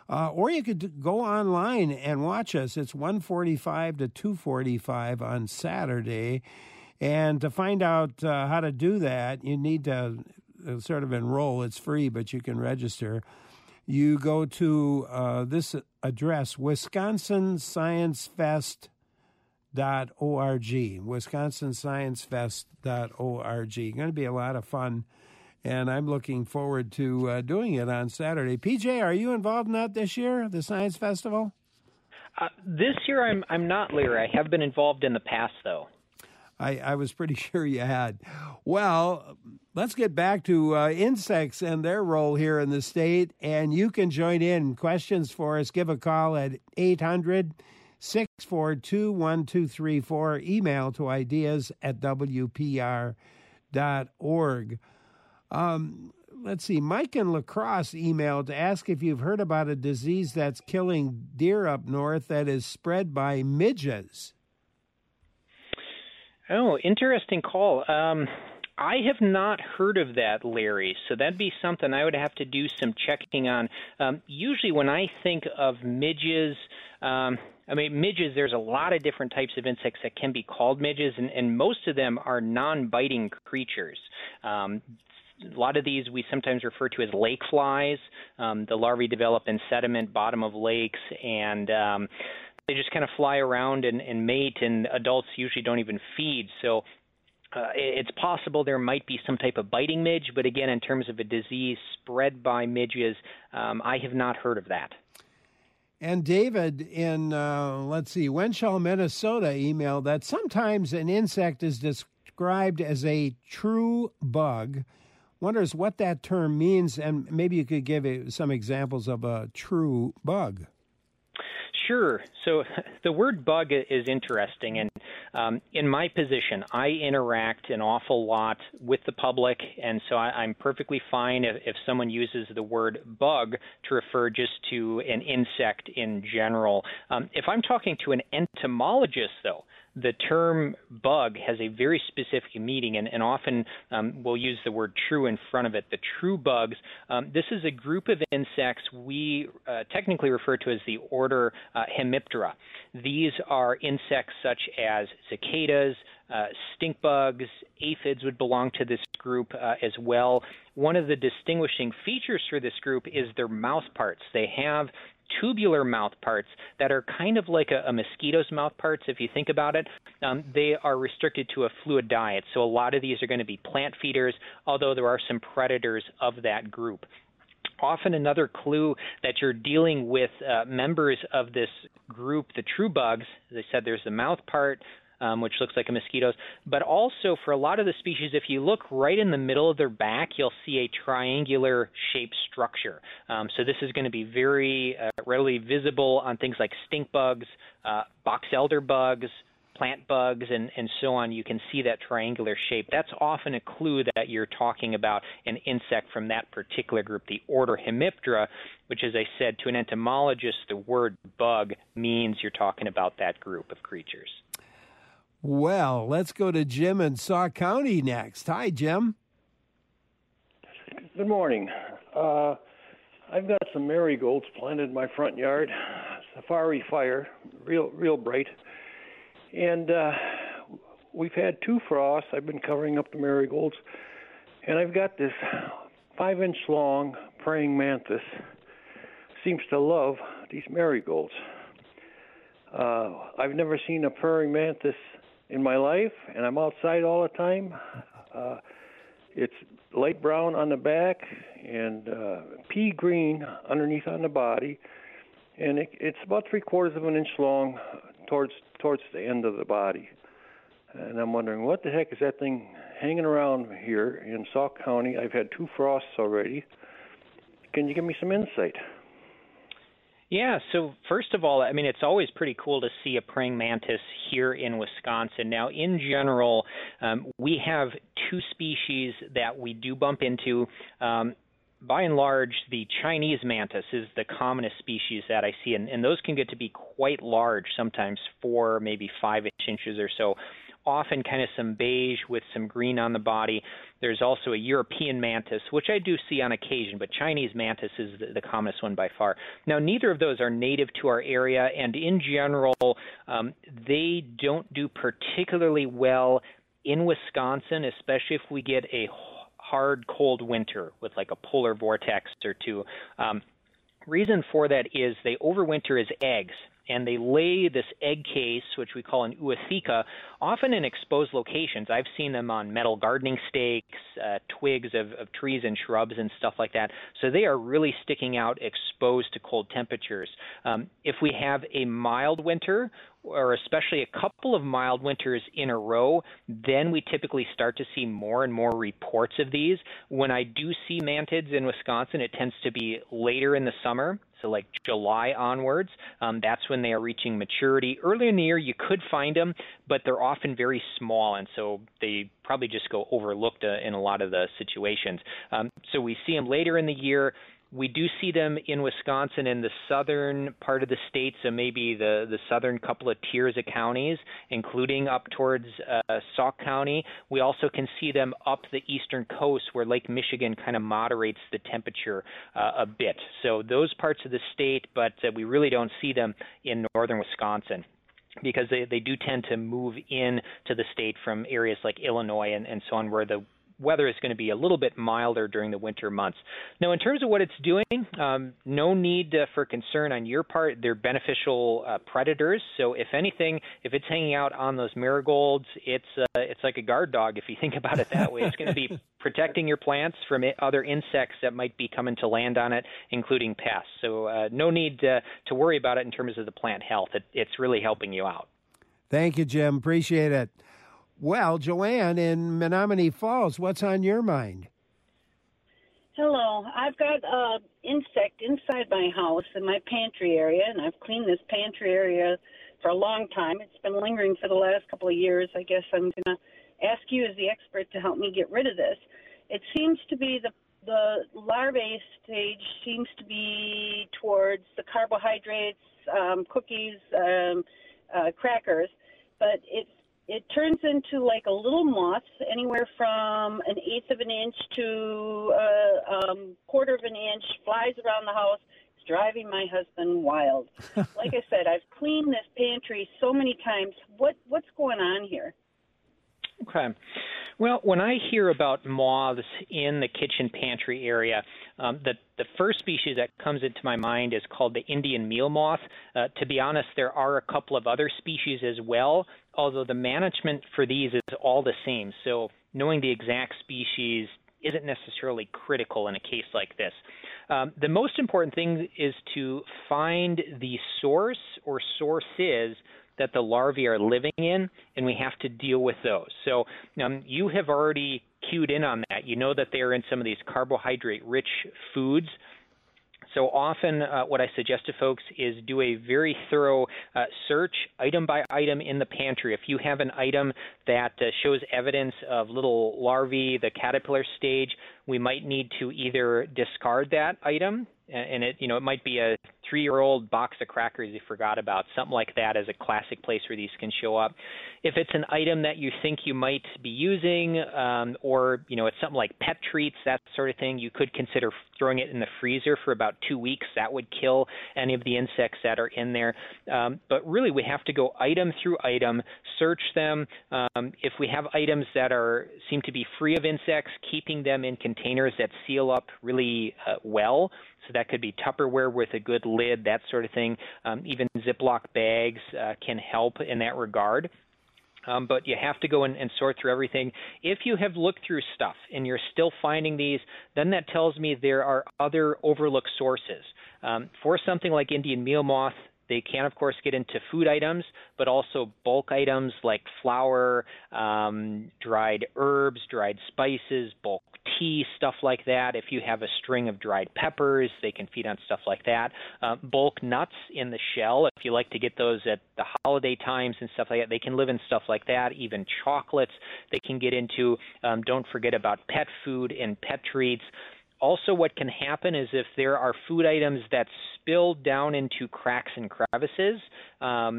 Uh, or you could go online and watch us. It's one forty-five to two forty-five on Saturday. And to find out uh, how to do that, you need to uh, sort of enroll. It's free, but you can register. You go to uh, this address, wisconsin science fest dot org, wisconsin science fest dot org. Going to be a lot of fun, and I'm looking forward to uh, doing it on Saturday. P J, are you involved in that this year, the Science Festival? Uh, this year I'm I'm not, Larry. I have been involved in the past, though. I, I was pretty sure you had. Well, let's get back to uh, insects and their role here in the state, and you can join in. Questions for us, give a call at eight hundred, six four two, one two three four, email to ideas at w p r dot org. Um, let's see, Mike in La Crosse emailed to ask if you've heard about a disease that's killing deer up north that is spread by midges. Oh, interesting call. Um, I have not heard of that, Larry, so that'd be something I would have to do some checking on. Um, usually when I think of midges, um, I mean, midges, there's a lot of different types of insects that can be called midges, and, and most of them are non-biting creatures. Um, a lot of these we sometimes refer to as lake flies. Um, the larvae develop in sediment, bottom of lakes, and um, they just kind of fly around and, and mate, and adults usually don't even feed. So uh, it's possible there might be some type of biting midge, but again, in terms of a disease spread by midges, um, I have not heard of that. And David in, uh, let's see, Wenchell, Minnesota emailed that sometimes an insect is described as a true bug. Wonders what that term means, and maybe you could give some examples of a true bug. Sure. So the word bug is interesting, and um, in my position, I interact an awful lot with the public, and so I, I'm perfectly fine if, if someone uses the word bug to refer just to an insect in general. Um, if I'm talking to an entomologist, though, the term bug has a very specific meaning, and, and often um, we'll use the word true in front of it. The true bugs, um, this is a group of insects we uh, technically refer to as the order uh, Hemiptera. These are insects such as cicadas, uh, stink bugs, aphids would belong to this group uh, as well. One of the distinguishing features for this group is their mouth parts. They have tubular mouth parts that are kind of like a, a mosquito's mouth parts, if you think about it. Um, they are restricted to a fluid diet, so a lot of these are going to be plant feeders, although there are some predators of that group. Often another clue that you're dealing with uh, members of this group, the true bugs, as I said, there's the mouth part, Um, which looks like a mosquito's. But also for a lot of the species, if you look right in the middle of their back, you'll see a triangular shaped structure. Um, so this is going to be very uh, readily visible on things like stink bugs, uh, box elder bugs, plant bugs, and, and so on. You can see that triangular shape. That's often a clue that you're talking about an insect from that particular group, the order Hemiptera, which, as I said, to an entomologist, the word bug means you're talking about that group of creatures. Well, let's go to Jim in Sauk County next. Hi, Jim. Good morning. Uh, I've got some marigolds planted in my front yard. Safari Fire, real, real bright. And uh, we've had two frosts. I've been covering up the marigolds. And I've got this five-inch long praying mantis. Seems to love these marigolds. Uh, I've never seen a praying mantis in my life, and I'm outside all the time. Uh, it's light brown on the back and uh, pea green underneath on the body, and it, it's about three quarters of an inch long towards towards the end of the body. And I'm wondering, what the heck is that thing hanging around here in Sauk County? I've had two frosts already. Can you give me some insight? Yeah, so first of all, I mean, it's always pretty cool to see a praying mantis here in Wisconsin. Now, in general, um, we have two species that we do bump into. Um, by and large, the Chinese mantis is the commonest species that I see, and, and those can get to be quite large, sometimes four, maybe five inches or so. often kind of some beige with some green on the body. There's also a European mantis, which I do see on occasion, but Chinese mantis is the, the commonest one by far. Now, neither of those are native to our area, and in general, um, they don't do particularly well in Wisconsin, especially if we get a hard, cold winter with like a polar vortex or two. Um, reason for that is they overwinter as eggs, and they lay this egg case, which we call an ootheca, often in exposed locations. I've seen them on metal gardening stakes, uh, twigs of, of trees and shrubs and stuff like that. So they are really sticking out exposed to cold temperatures. Um, if we have a mild winter, or especially a couple of mild winters in a row, then we typically start to see more and more reports of these. When I do see mantids in Wisconsin, it tends to be later in the summer, so like July onwards. Um, that's when they are reaching maturity. Earlier in the year, you could find them, but they're often very small, and so they probably just go overlooked uh, in a lot of the situations. Um, so we see them later in the year. We do see them in Wisconsin in the southern part of the state, so maybe the, the southern couple of tiers of counties, including up towards uh, Sauk County. We also can see them up the eastern coast where Lake Michigan kind of moderates the temperature uh, a bit. So those parts of the state, but uh, we really don't see them in northern Wisconsin, because they, they do tend to move in to the state from areas like Illinois and, and so on, where the weather is going to be a little bit milder during the winter months. Now, in terms of what it's doing, um, no need uh, for concern on your part. They're beneficial uh, predators. So if anything, if it's hanging out on those marigolds, it's uh, it's like a guard dog, if you think about it that way. It's going to be protecting your plants from it, other insects that might be coming to land on it, including pests. So uh, no need uh, to worry about it in terms of the plant health. It, it's really helping you out. Thank you, Jim. Appreciate it. Well, Joanne in Menominee Falls, what's on your mind? Hello. I've got an insect inside my house in my pantry area, and I've cleaned this pantry area for a long time. It's been lingering for the last couple of years. I guess I'm going to ask you as the expert to help me get rid of this. It seems to be the the larvae stage seems to be towards the carbohydrates, um, cookies, um, uh, crackers, but it's It turns into like a little moth, anywhere from an eighth of an inch to a um, quarter of an inch, flies around the house. It's driving my husband wild. Like I said, I've cleaned this pantry so many times. What What's going on here? Okay. Well, when I hear about moths in the kitchen pantry area, um, the, the first species that comes into my mind is called the Indian meal moth. Uh, to be honest, there are a couple of other species as well, although the management for these is all the same. So knowing the exact species isn't necessarily critical in a case like this. Um, the most important thing is to find the source or sources that the larvae are living in, and we have to deal with those. So um, you have already cued in on that. You know that they're in some of these carbohydrate-rich foods. So often uh, what I suggest to folks is do a very thorough uh, search item by item in the pantry. If you have an item that uh, shows evidence of little larvae, the caterpillar stage, we might need to either discard that item, and it, you know, it might be a three-year-old box of crackers you forgot about, something like that as a classic place where these can show up. If it's an item that you think you might be using, um, or, you know, it's something like pet treats, that sort of thing, you could consider throwing it in the freezer for about two weeks. That would kill any of the insects that are in there. Um, but really, we have to go item through item, search them. Um, if we have items that are seem to be free of insects, keeping them in containers that seal up really uh, well. So that could be Tupperware with a good lid, that sort of thing. Um, even Ziploc bags uh, can help in that regard. Um, but you have to go and, and sort through everything. If you have looked through stuff and you're still finding these, then that tells me there are other overlooked sources. Um, for something like Indian meal moth, they can, of course, get into food items, but also bulk items like flour, um, dried herbs, dried spices, bulk tea, stuff like that. If you have a string of dried peppers, they can feed on stuff like that. Uh, bulk nuts in the shell, if you like to get those at the holiday times and stuff like that, they can live in stuff like that. Even chocolates they can get into. Um, don't forget about pet food and pet treats. Also, what can happen is if there are food items that spill down into cracks and crevices, um,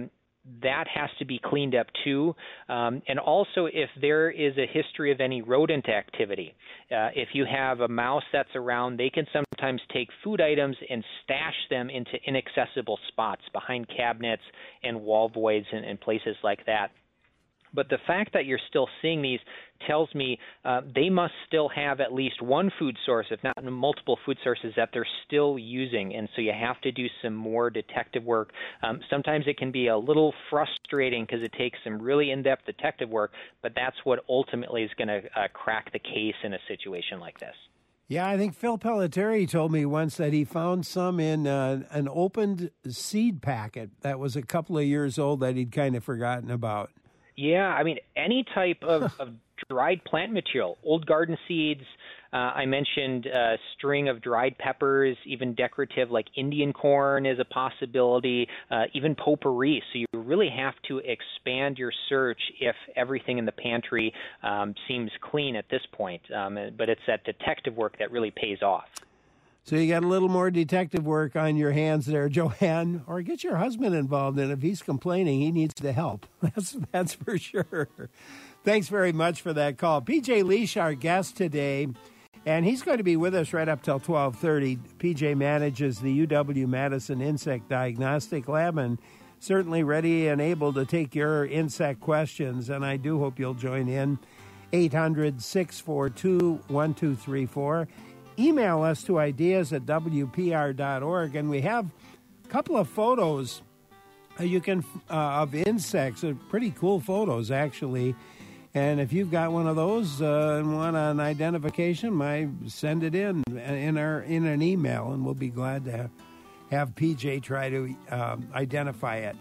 that has to be cleaned up too. Um, and also if there is a history of any rodent activity. Uh, if you have a mouse that's around, they can sometimes take food items and stash them into inaccessible spots behind cabinets and wall voids and, and places like that. But the fact that you're still seeing these tells me uh, they must still have at least one food source, if not multiple food sources, that they're still using. And so you have to do some more detective work. Um, sometimes it can be a little frustrating because it takes some really in-depth detective work, but that's what ultimately is going to uh, crack the case in a situation like this. Yeah, I think Phil Pelletieri told me once that he found some in uh, an opened seed packet that was a couple of years old that he'd kind of forgotten about. Yeah, I mean, any type of, of dried plant material, old garden seeds. Uh, I mentioned a string of dried peppers, even decorative like Indian corn is a possibility, uh, even potpourri. So you really have to expand your search if everything in the pantry um, seems clean at this point. Um, but it's that detective work that really pays off. So you got a little more detective work on your hands there, Joanne, or get your husband involved in it. If he's complaining, he needs to help. That's that's for sure. Thanks very much for that call. P J Liesch, our guest today, and he's going to be with us right up till twelve thirty. P J manages the U W-Madison Insect Diagnostic Lab and certainly ready and able to take your insect questions, and I do hope you'll join in. eight hundred, six four two, one two three four. Email us to ideas at W P R dot org, and we have a couple of photos uh, you can uh, of insects, uh, pretty cool photos actually. And if you've got one of those uh, and want an identification, my send it in in our in an email, and we'll be glad to have, have P J try to um, identify it.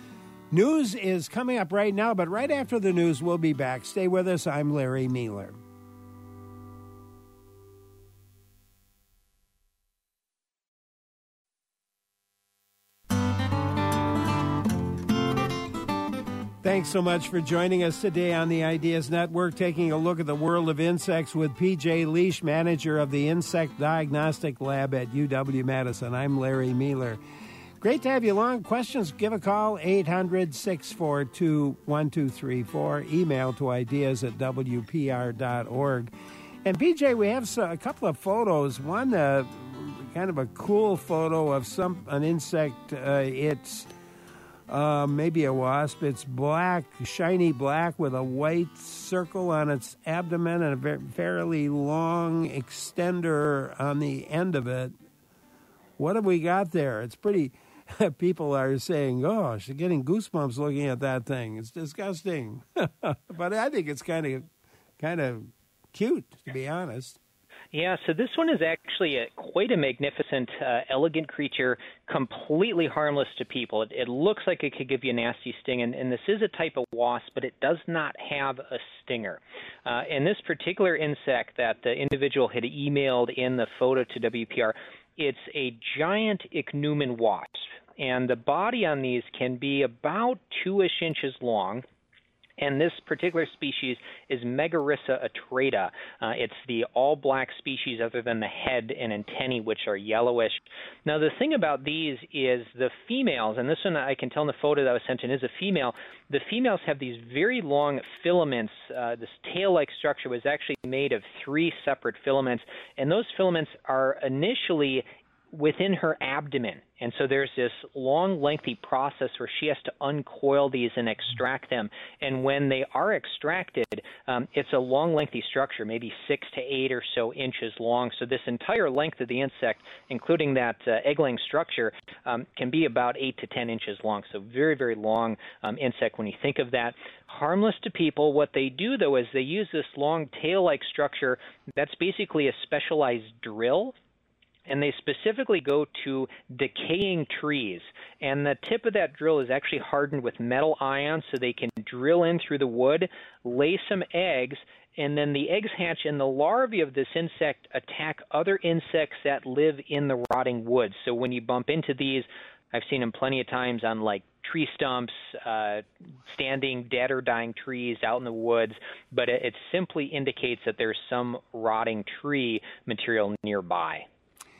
News is coming up right now, but right after the news, we'll be back. Stay with us. I'm Larry Mealer. Thanks so much for joining us today on the Ideas Network, taking a look at the world of insects with P J Liesch, manager of the Insect Diagnostic Lab at U W-Madison. I'm Larry Mealer. Great to have you along. Questions, give a call, eight hundred, six four two, one two three four. Email to ideas at W P R dot org. And P J, we have a couple of photos. One, uh, kind of a cool photo of some an insect. Uh, it's... Uh, maybe a wasp. It's black, shiny black with a white circle on its abdomen and a very, fairly long extender on the end of it. What have we got there? It's pretty... People are saying, gosh, they're getting goosebumps looking at that thing. It's disgusting. But I think it's kind of kind of cute, to be honest. Yeah, so this one is actually a, quite a magnificent, uh, elegant creature, completely harmless to people. It, it looks like it could give you a nasty sting, and, and this is a type of wasp, but it does not have a stinger. Uh, and this particular insect that the individual had emailed in the photo to W P R, it's a giant ichneumon wasp, and the body on these can be about two-ish inches long. And this particular species is Megarissa atrata. Uh, it's the all-black species other than the head and antennae, which are yellowish. Now, the thing about these is the females, and this one I can tell in the photo that was sent in is a female, the females have these very long filaments. Uh, this tail-like structure was actually made of three separate filaments, and those filaments are initially within her abdomen. And so there's this long, lengthy process where she has to uncoil these and extract them. And when they are extracted, um, it's a long, lengthy structure, maybe six to eight or so inches long. So this entire length of the insect, including that uh, egg-laying structure, um, can be about eight to ten inches long. So very, very long um, insect when you think of that. Harmless to people. What they do, though, is they use this long tail-like structure that's basically a specialized drill, and they specifically go to decaying trees. And the tip of that drill is actually hardened with metal ions so they can drill in through the wood, lay some eggs, and then the eggs hatch, and the larvae of this insect attack other insects that live in the rotting wood. So when you bump into these, I've seen them plenty of times on like tree stumps, uh, standing dead or dying trees out in the woods, but it, it simply indicates that there's some rotting tree material nearby.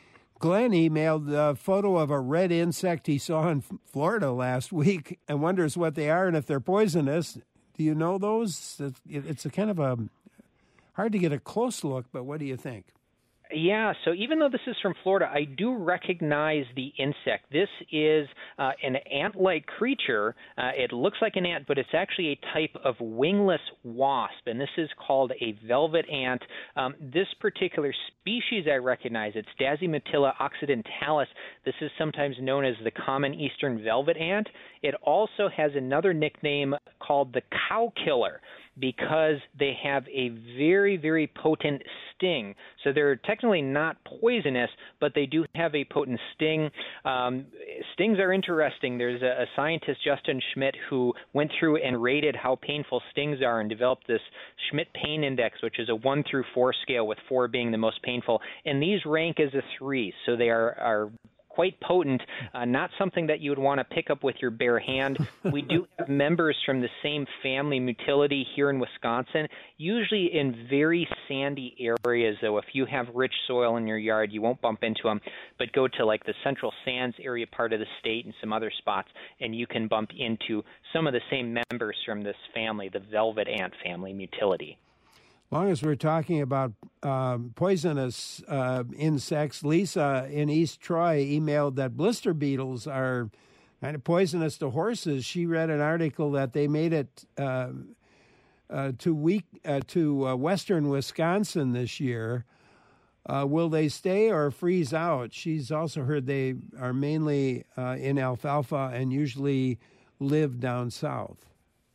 Glenn emailed a photo of a red insect he saw in Florida last week and wonders what they are and if they're poisonous. Do you know those? It's a kind of a hard to get a close look, but what do you think? Yeah, so even though this is from Florida, I do recognize the insect. This is uh, an ant-like creature. Uh, it looks like an ant, but it's actually a type of wingless wasp, and this is called a velvet ant. Um, this particular species I recognize, it's Dasymatilla occidentalis. This is sometimes known as the common eastern velvet ant. It also has another nickname called the cow killer, because they have a very, very potent sting. So they're technically not poisonous, but they do have a potent sting. Um, stings are interesting. There's a, a scientist, Justin Schmidt, who went through and rated how painful stings are and developed this Schmidt Pain Index, which is a one through four scale, with four being the most painful. And these rank as a three, so they are, are quite potent, uh, not something that you would want to pick up with your bare hand. We do have members from the same family, Mutility, here in Wisconsin, usually in very sandy areas, though. If you have rich soil in your yard, you won't bump into them, but go to like the Central Sands area part of the state and some other spots, and you can bump into some of the same members from this family, the velvet ant family, Mutility. As long as we're talking about um, poisonous uh, insects, Lisa in East Troy emailed that blister beetles are kind of poisonous to horses. She read an article that they made it uh, uh, to week uh, to uh, western Wisconsin this year. Uh, will they stay or freeze out? She's also heard they are mainly uh, in alfalfa and usually live down south.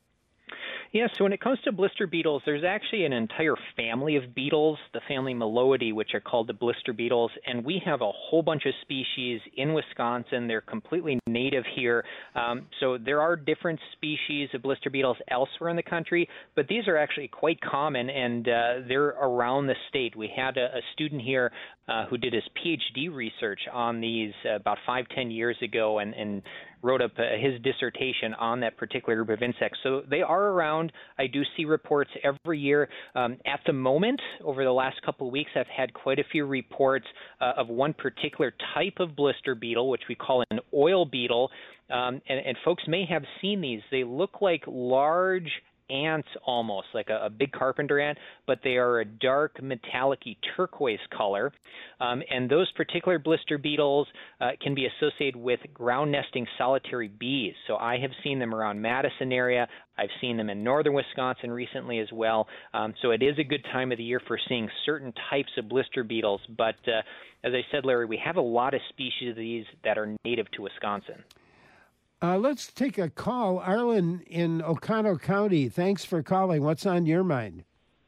Yeah, so when it comes to blister beetles, there's actually an entire family of beetles, the family Meloidae, which are called the blister beetles, and we have a whole bunch of species in Wisconsin. They're completely native here. Um, so there are different species of blister beetles elsewhere in the country, but these are actually quite common, and uh, they're around the state. We had a, a student here uh, who did his P H D research on these uh, about five, ten years ago, and, and wrote up uh, his dissertation on that particular group of insects. So they are around. I do see reports every year. Um, at the moment, over the last couple of weeks, I've had quite a few reports uh, of one particular type of blister beetle, which we call an oil beetle. Um, and, and folks may have seen these. They look like large ants almost, like a, a big carpenter ant, but they are a dark metallic-y turquoise color. Um, and those particular blister beetles uh, can be associated with ground-nesting solitary bees. So I have seen them around Madison area. I've seen them in northern Wisconsin recently as well. Um, so it is a good time of the year for seeing certain types of blister beetles. But uh, as I said, Larry, we have a lot of species of these that are native to Wisconsin. Uh, let's take a call. Arlen in Oconto County, thanks for calling. What's on your mind?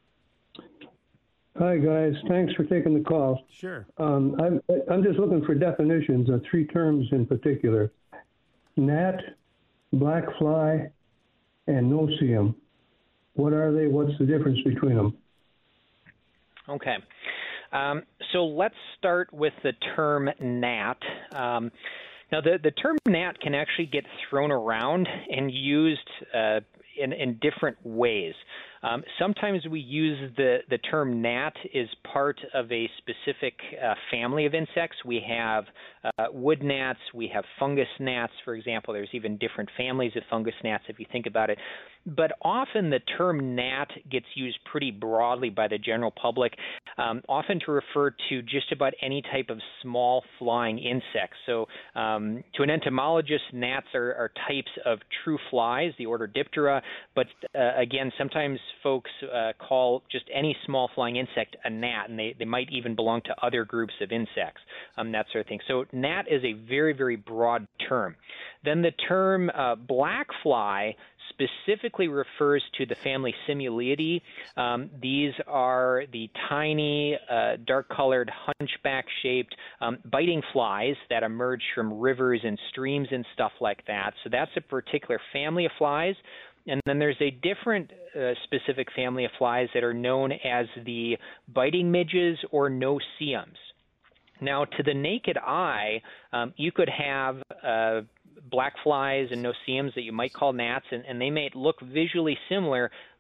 Hi, guys. Thanks for taking the call. Sure. Um, I'm, I'm just looking for definitions of three terms in particular. Gnat, black fly, and no-see-um. What are they? What's the difference between them? Okay. Um, so let's start with the term gnat. Um, Now, the, the term gnat can actually get thrown around and used uh, in, in different ways. Um, sometimes we use the, the term gnat as part of a specific uh, family of insects. We have uh, wood gnats, we have fungus gnats, for example. There's even different families of fungus gnats if you think about it. But often the term gnat gets used pretty broadly by the general public, um, often to refer to just about any type of small flying insect. So um, to an entomologist, gnats are, are types of true flies, the order Diptera, but uh, again, sometimes folks uh, call just any small flying insect a gnat, and they, they might even belong to other groups of insects, um, that sort of thing. So gnat is a very, very broad term. Then the term uh, black fly specifically refers to the family Simuliidae. Um, these are the tiny, uh, dark-colored, hunchback-shaped um, biting flies that emerge from rivers and streams and stuff like that. So that's a particular family of flies. And then there's a different uh, specific family of flies that are known as the biting midges or no-see-ums. Now, to the naked eye, um, you could have uh, black flies and no-see-ums that you might call gnats, and, and they may look visually similar,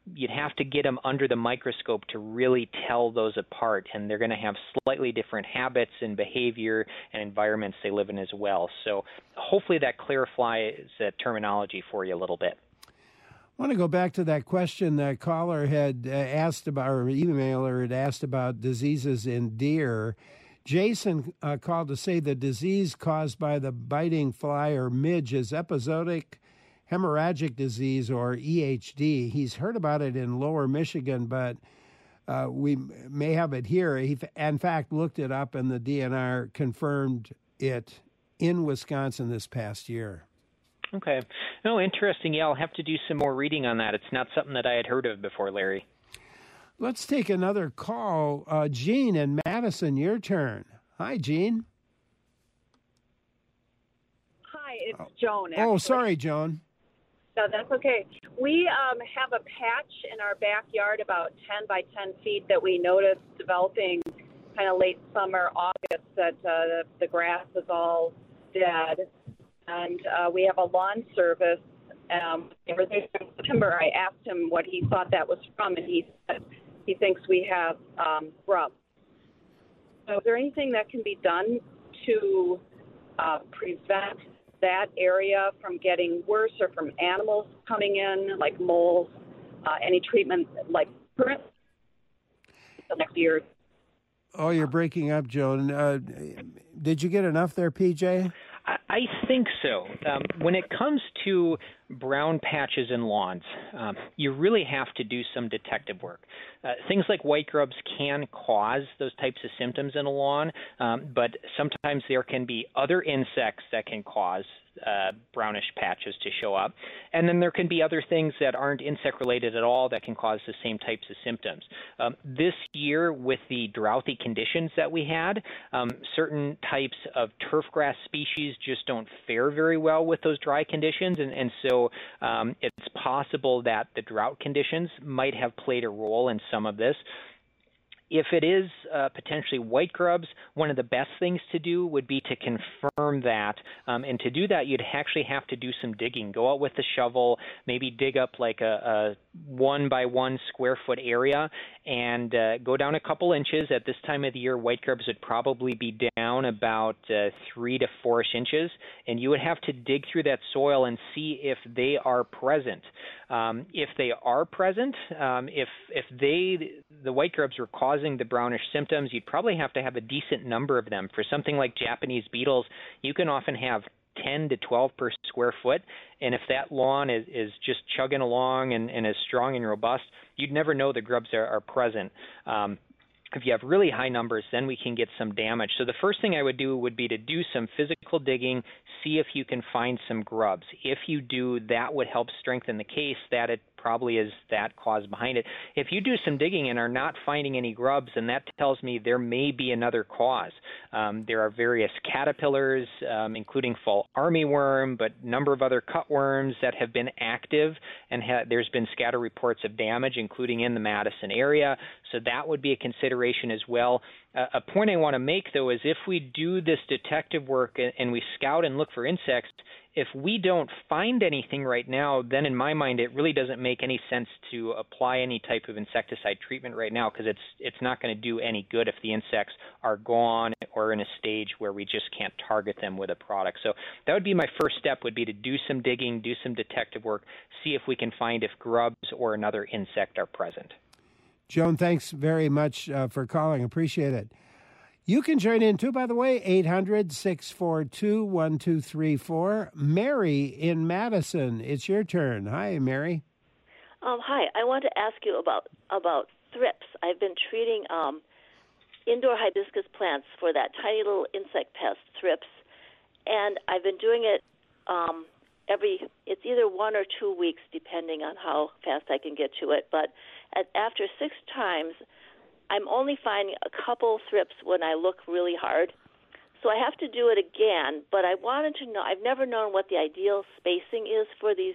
you'd have to get them under the microscope to really tell those apart, and they're going to have slightly different habits and behavior and environments they live in as well. So hopefully that clarifies that terminology for you a little bit. I want to go back to that question that caller had uh, asked about, or emailer had asked about diseases in deer. Jason uh, called to say the disease caused by the biting fly or midge is episodic hemorrhagic disease, or E H D. He's heard about it in lower Michigan, but uh, we may have it here. He, in fact, looked it up, and the D N R confirmed it in Wisconsin this past year. Okay. No, interesting. Yeah, I'll have to do some more reading on that. It's not something that I had heard of before, Larry. Let's take another call. Uh, Jean in Madison, your turn. Hi, Jean. Hi, it's Joan. Actually. Oh, sorry, Joan. No, that's okay. We um, have a patch in our backyard about ten by ten feet that we noticed developing kind of late summer, August, that uh, the grass is all dead. And uh, we have a lawn service. Um, in September, I asked him what he thought that was from, and he said he thinks we have um, grub. So is there anything that can be done to uh, prevent that area from getting worse, or from animals coming in, like moles, uh, any treatment like current next year? Oh, you're breaking up, Joan. Uh, did you get enough there, P J? I think so. Um, when it comes to brown patches in lawns, um, you really have to do some detective work. Uh, things like white grubs can cause those types of symptoms in a lawn, um, but sometimes there can be other insects that can cause uh, brownish patches to show up. And then there can be other things that aren't insect-related at all that can cause the same types of symptoms. Um, this year, with the drouthy conditions that we had, um, certain types of turfgrass species just don't fare very well with those dry conditions, and, and so um, it's possible that the drought conditions might have played a role in some of this. If it is uh, potentially white grubs, one of the best things to do would be to confirm that. Um, and to do that, you'd actually have to do some digging. Go out with the shovel, maybe dig up like a, a one by one square foot area, and uh, go down a couple inches. At this time of the year, white grubs would probably be down about uh, three to four-ish inches, and you would have to dig through that soil and see if they are present. Um, if they are present, um, if if they the white grubs were causing the brownish symptoms, you'd probably have to have a decent number of them. For something like Japanese beetles, you can often have ten to twelve per square foot, and if that lawn is, is just chugging along and, and is strong and robust, you'd never know the grubs are, are present. Um, If you have really high numbers, then we can get some damage. So the first thing I would do would be to do some physical digging, see if you can find some grubs. If you do, that would help strengthen the case that it probably is that cause behind it. If you do some digging and are not finding any grubs, then that tells me there may be another cause. Um, there are various caterpillars, um, including fall armyworm, but a number of other cutworms that have been active, and ha- there's been scatter reports of damage, including in the Madison area. So that would be a consideration as well. Uh, a point I want to make, though, is if we do this detective work and, and we scout and look for insects, if we don't find anything right now, then in my mind it really doesn't make any sense to apply any type of insecticide treatment right now, because it's it's not going to do any good if the insects are gone or in a stage where we just can't target them with a product. So that would be my first step, would be to do some digging, do some detective work, see if we can find if grubs or another insect are present. Joan, thanks very much uh, for calling. Appreciate it. You can join in too, by the way, eight hundred, six four two, one two three four. Mary in Madison, it's your turn. Hi, Mary. Um, hi, I want to ask you about about thrips. I've been treating um, indoor hibiscus plants for that tiny little insect pest, thrips, and I've been doing it um, every, it's either one or two weeks, depending on how fast I can get to it, but at, after six times, I'm only finding a couple thrips when I look really hard. So I have to do it again, but I wanted to know, I've never known what the ideal spacing is for these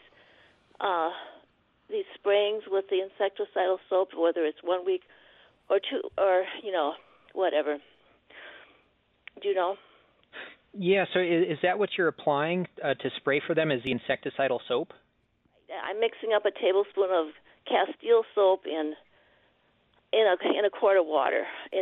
uh, these sprayings with the insecticidal soap, whether it's one week or two, or, you know, whatever. Do you know? Yeah, so is, is that what you're applying uh, to spray for them, is the insecticidal soap? I'm mixing up a tablespoon of Castile soap in in a in a quart of water. In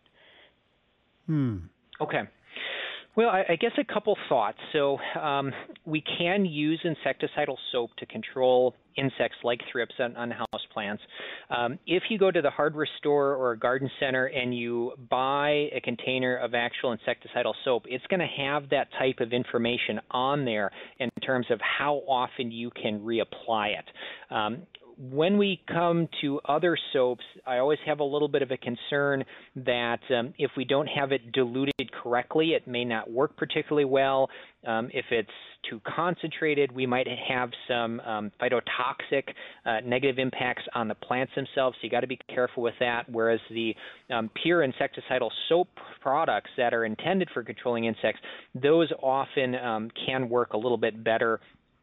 Hmm. Okay. Well, I, I guess a couple thoughts. So um, we can use insecticidal soap to control insects like thrips on, on houseplants. Um, if you go to the hardware store or a garden center and you buy a container of actual insecticidal soap, it's going to have that type of information on there in terms of how often you can reapply it. Um, When we come to other soaps, I always have a little bit of a concern that um, if we don't have it diluted correctly, it may not work particularly well. Um, if it's too concentrated, we might have some um, phytotoxic uh, negative impacts on the plants themselves, so you got to be careful with that, whereas the um, pure insecticidal soap products that are intended for controlling insects, those often um, can work a little bit better.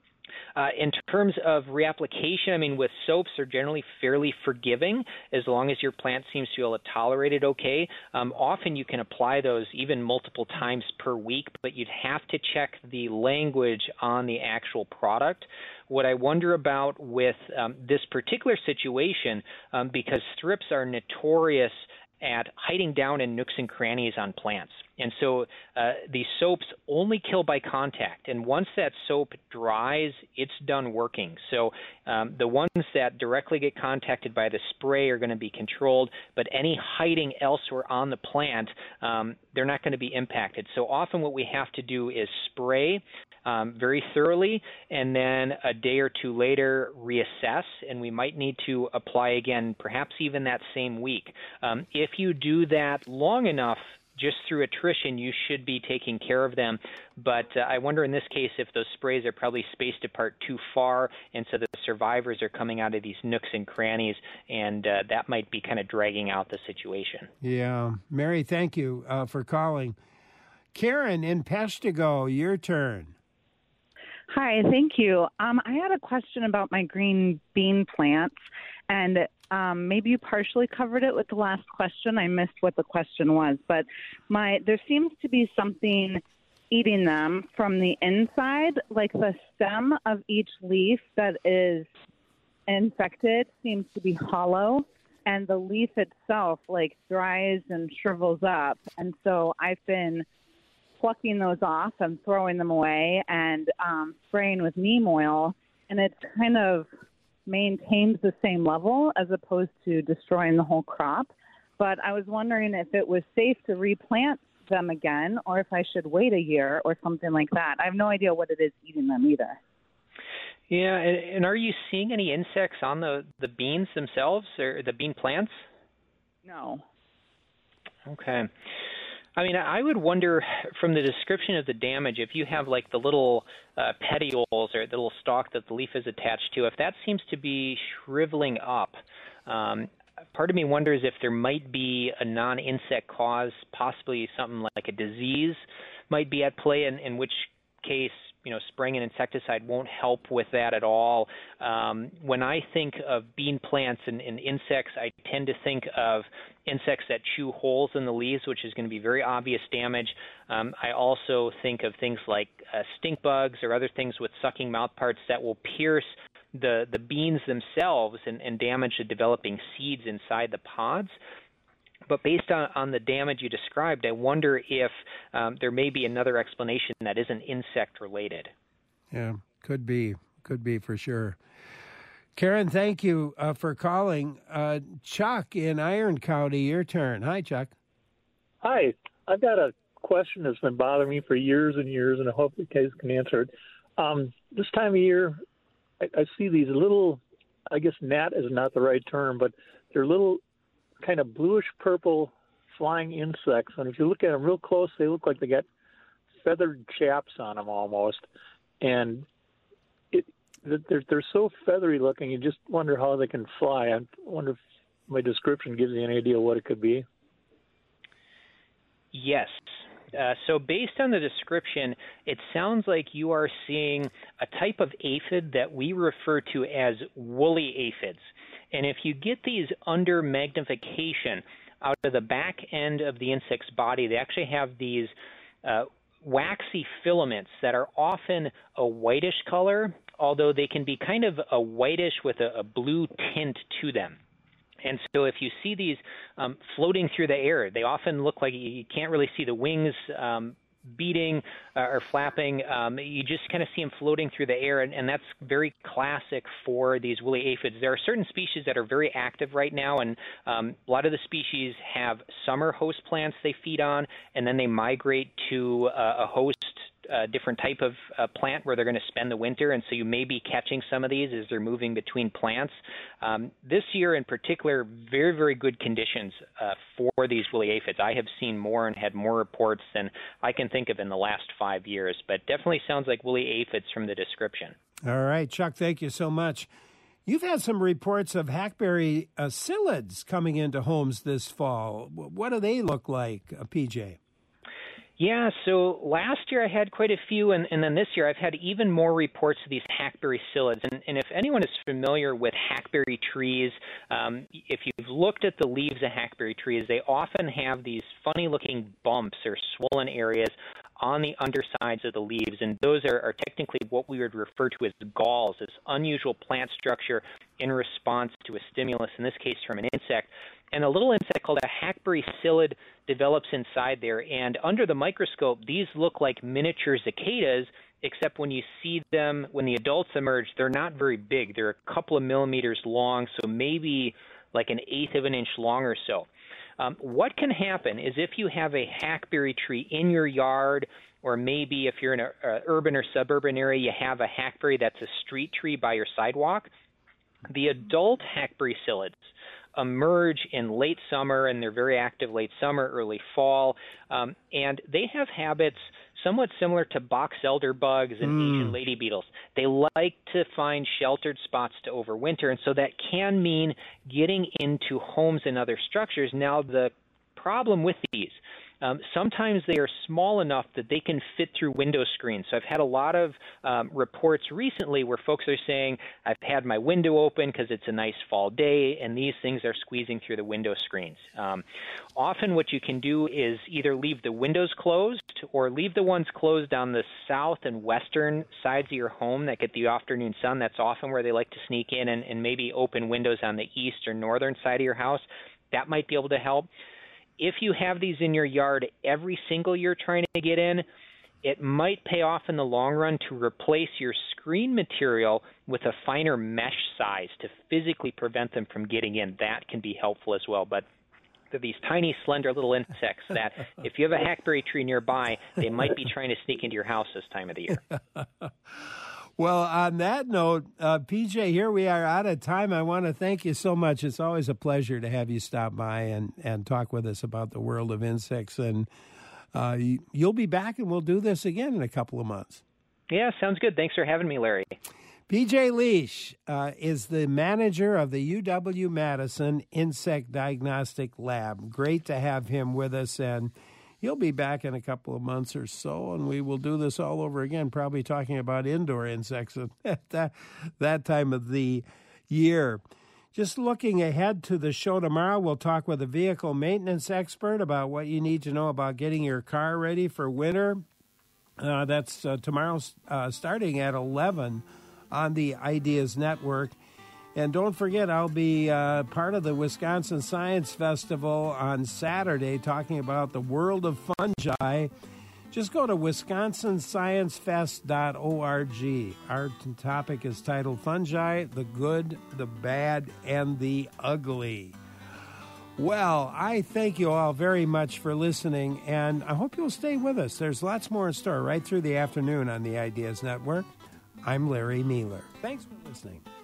Uh, in terms of reapplication, I mean, with soaps, they're generally fairly forgiving as long as your plant seems to be able to tolerate it okay. Um, often you can apply those even multiple times per week, but you'd have to check the language on the actual product. What I wonder about with um, this particular situation, um, because thrips are notorious at hiding down in nooks and crannies on plants. And so uh, these soaps only kill by contact. And once that soap dries, it's done working. So um, the ones that directly get contacted by the spray are going to be controlled, but any hiding elsewhere on the plant, um, they're not going to be impacted. So often what we have to do is spray um, very thoroughly, and then a day or two later reassess, and we might need to apply again, perhaps even that same week. Um, if you do that long enough, just through attrition, you should be taking care of them. But uh, I wonder in this case if those sprays are probably spaced apart too far, and so the survivors are coming out of these nooks and crannies, and uh, that might be kind of dragging out the situation. Yeah. Mary, thank you uh, for calling. Karen in Peshtigo, your turn. Hi, thank you. Um, I had a question about my green bean plants, and um, maybe you partially covered it with the last question. I missed what the question was, but my there seems to be something eating them from the inside, like the stem of each leaf that is infected seems to be hollow, and the leaf itself like dries and shrivels up, and so I've been plucking those off and throwing them away and um, spraying with neem oil, and it kind of maintains the same level as opposed to destroying the whole crop. But I was wondering if it was safe to replant them again, or if I should wait a year or something like that. I have no idea what it is eating them either. Yeah, and, and are you seeing any insects on the, the beans themselves, or the bean plants? No. Okay. I mean, I would wonder from the description of the damage, if you have like the little uh, petioles or the little stalk that the leaf is attached to, if that seems to be shriveling up, um, part of me wonders if there might be a non-insect cause, possibly something like a disease might be at play, in, in which case, you know, spraying an insecticide won't help with that at all. Um, when I think of bean plants and, and insects, I tend to think of insects that chew holes in the leaves, which is going to be very obvious damage. Um, I also think of things like uh, stink bugs or other things with sucking mouth parts that will pierce the, the beans themselves and, and damage the developing seeds inside the pods. But based on, on the damage you described, I wonder if um, there may be another explanation that isn't insect-related. Yeah, could be. Could be for sure. Karen, thank you uh, for calling. Uh, Chuck in Iron County, your turn. Hi, Chuck. Hi. I've got a question that's been bothering me for years and years, and I hope the case can answer it. Um, this time of year, I, I see these little, I guess gnat is not the right term, but they're little kind of bluish purple flying insects, and if you look at them real close, they look like they got feathered chaps on them almost, and it they're they're so feathery looking. You just wonder how they can fly. I wonder if my description gives you any idea what it could be. Yes. Uh, so based on the description, it sounds like you are seeing a type of aphid that we refer to as woolly aphids. And if you get these under magnification out of the back end of the insect's body, they actually have these uh, waxy filaments that are often a whitish color, although they can be kind of a whitish with a, a blue tint to them. And so if you see these um, floating through the air, they often look like you can't really see the wings um, beating uh, or flapping. Um, you just kind of see them floating through the air, and, and that's very classic for these woolly aphids. There are certain species that are very active right now, and um, a lot of the species have summer host plants they feed on, and then they migrate to uh, a host a different type of uh, plant where they're going to spend the winter, and so you may be catching some of these as they're moving between plants. Um, this year in particular, very, very good conditions uh, for these woolly aphids. I have seen more and had more reports than I can think of in the last five years, but definitely sounds like woolly aphids from the description. All right, Chuck, thank you so much. You've had some reports of hackberry uh, psyllids coming into homes this fall. What do they look like, uh, P J? Yeah, so last year I had quite a few, and, and then this year I've had even more reports of these hackberry psyllids. And, and if anyone is familiar with hackberry trees, um, if you've looked at the leaves of hackberry trees, they often have these funny-looking bumps or swollen areas on the undersides of the leaves, and those are, are technically what we would refer to as galls, this unusual plant structure in response to a stimulus, in this case from an insect. And a little insect called a hackberry psyllid develops inside there, and under the microscope, these look like miniature cicadas, except when you see them, when the adults emerge, they're not very big. They're a couple of millimeters long, so maybe like an eighth of an inch long or so. Um, what can happen is if you have a hackberry tree in your yard, or maybe if you're in an urban or suburban area, you have a hackberry that's a street tree by your sidewalk, the adult hackberry psyllids emerge in late summer, and they're very active late summer, early fall, um, and they have habits somewhat similar to box elder bugs and mm. Asian lady beetles. They like to find sheltered spots to overwinter, and so that can mean getting into homes and other structures. Now, the problem with these, Um, sometimes they are small enough that they can fit through window screens. So I've had a lot of um, reports recently where folks are saying, I've had my window open because it's a nice fall day, and these things are squeezing through the window screens. Um, often what you can do is either leave the windows closed or leave the ones closed on the south and western sides of your home that get the afternoon sun. That's often where they like to sneak in, and, and maybe open windows on the east or northern side of your house. That might be able to help. If you have these in your yard every single year trying to get in, it might pay off in the long run to replace your screen material with a finer mesh size to physically prevent them from getting in. That can be helpful as well. But they're these tiny, slender little insects that if you have a hackberry tree nearby, they might be trying to sneak into your house this time of the year. Well, on that note, uh, P J, here we are out of time. I want to thank you so much. It's always a pleasure to have you stop by and, and talk with us about the world of insects. And uh, you, you'll be back, and we'll do this again in a couple of months. Yeah, sounds good. Thanks for having me, Larry. P J Liesch uh, is the manager of the U W-Madison Insect Diagnostic Lab. Great to have him with us, and he'll be back in a couple of months or so, and we will do this all over again, probably talking about indoor insects at that, that time of the year. Just looking ahead to the show tomorrow, we'll talk with a vehicle maintenance expert about what you need to know about getting your car ready for winter. Uh, that's uh, tomorrow uh, starting at eleven on the Ideas Network. And don't forget, I'll be uh, part of the Wisconsin Science Festival on Saturday talking about the world of fungi. Just go to wisconsin science fest dot org. Our topic is titled Fungi, the Good, the Bad, and the Ugly. Well, I thank you all very much for listening, and I hope you'll stay with us. There's lots more in store right through the afternoon on the Ideas Network. I'm Larry Mealer. Thanks for listening.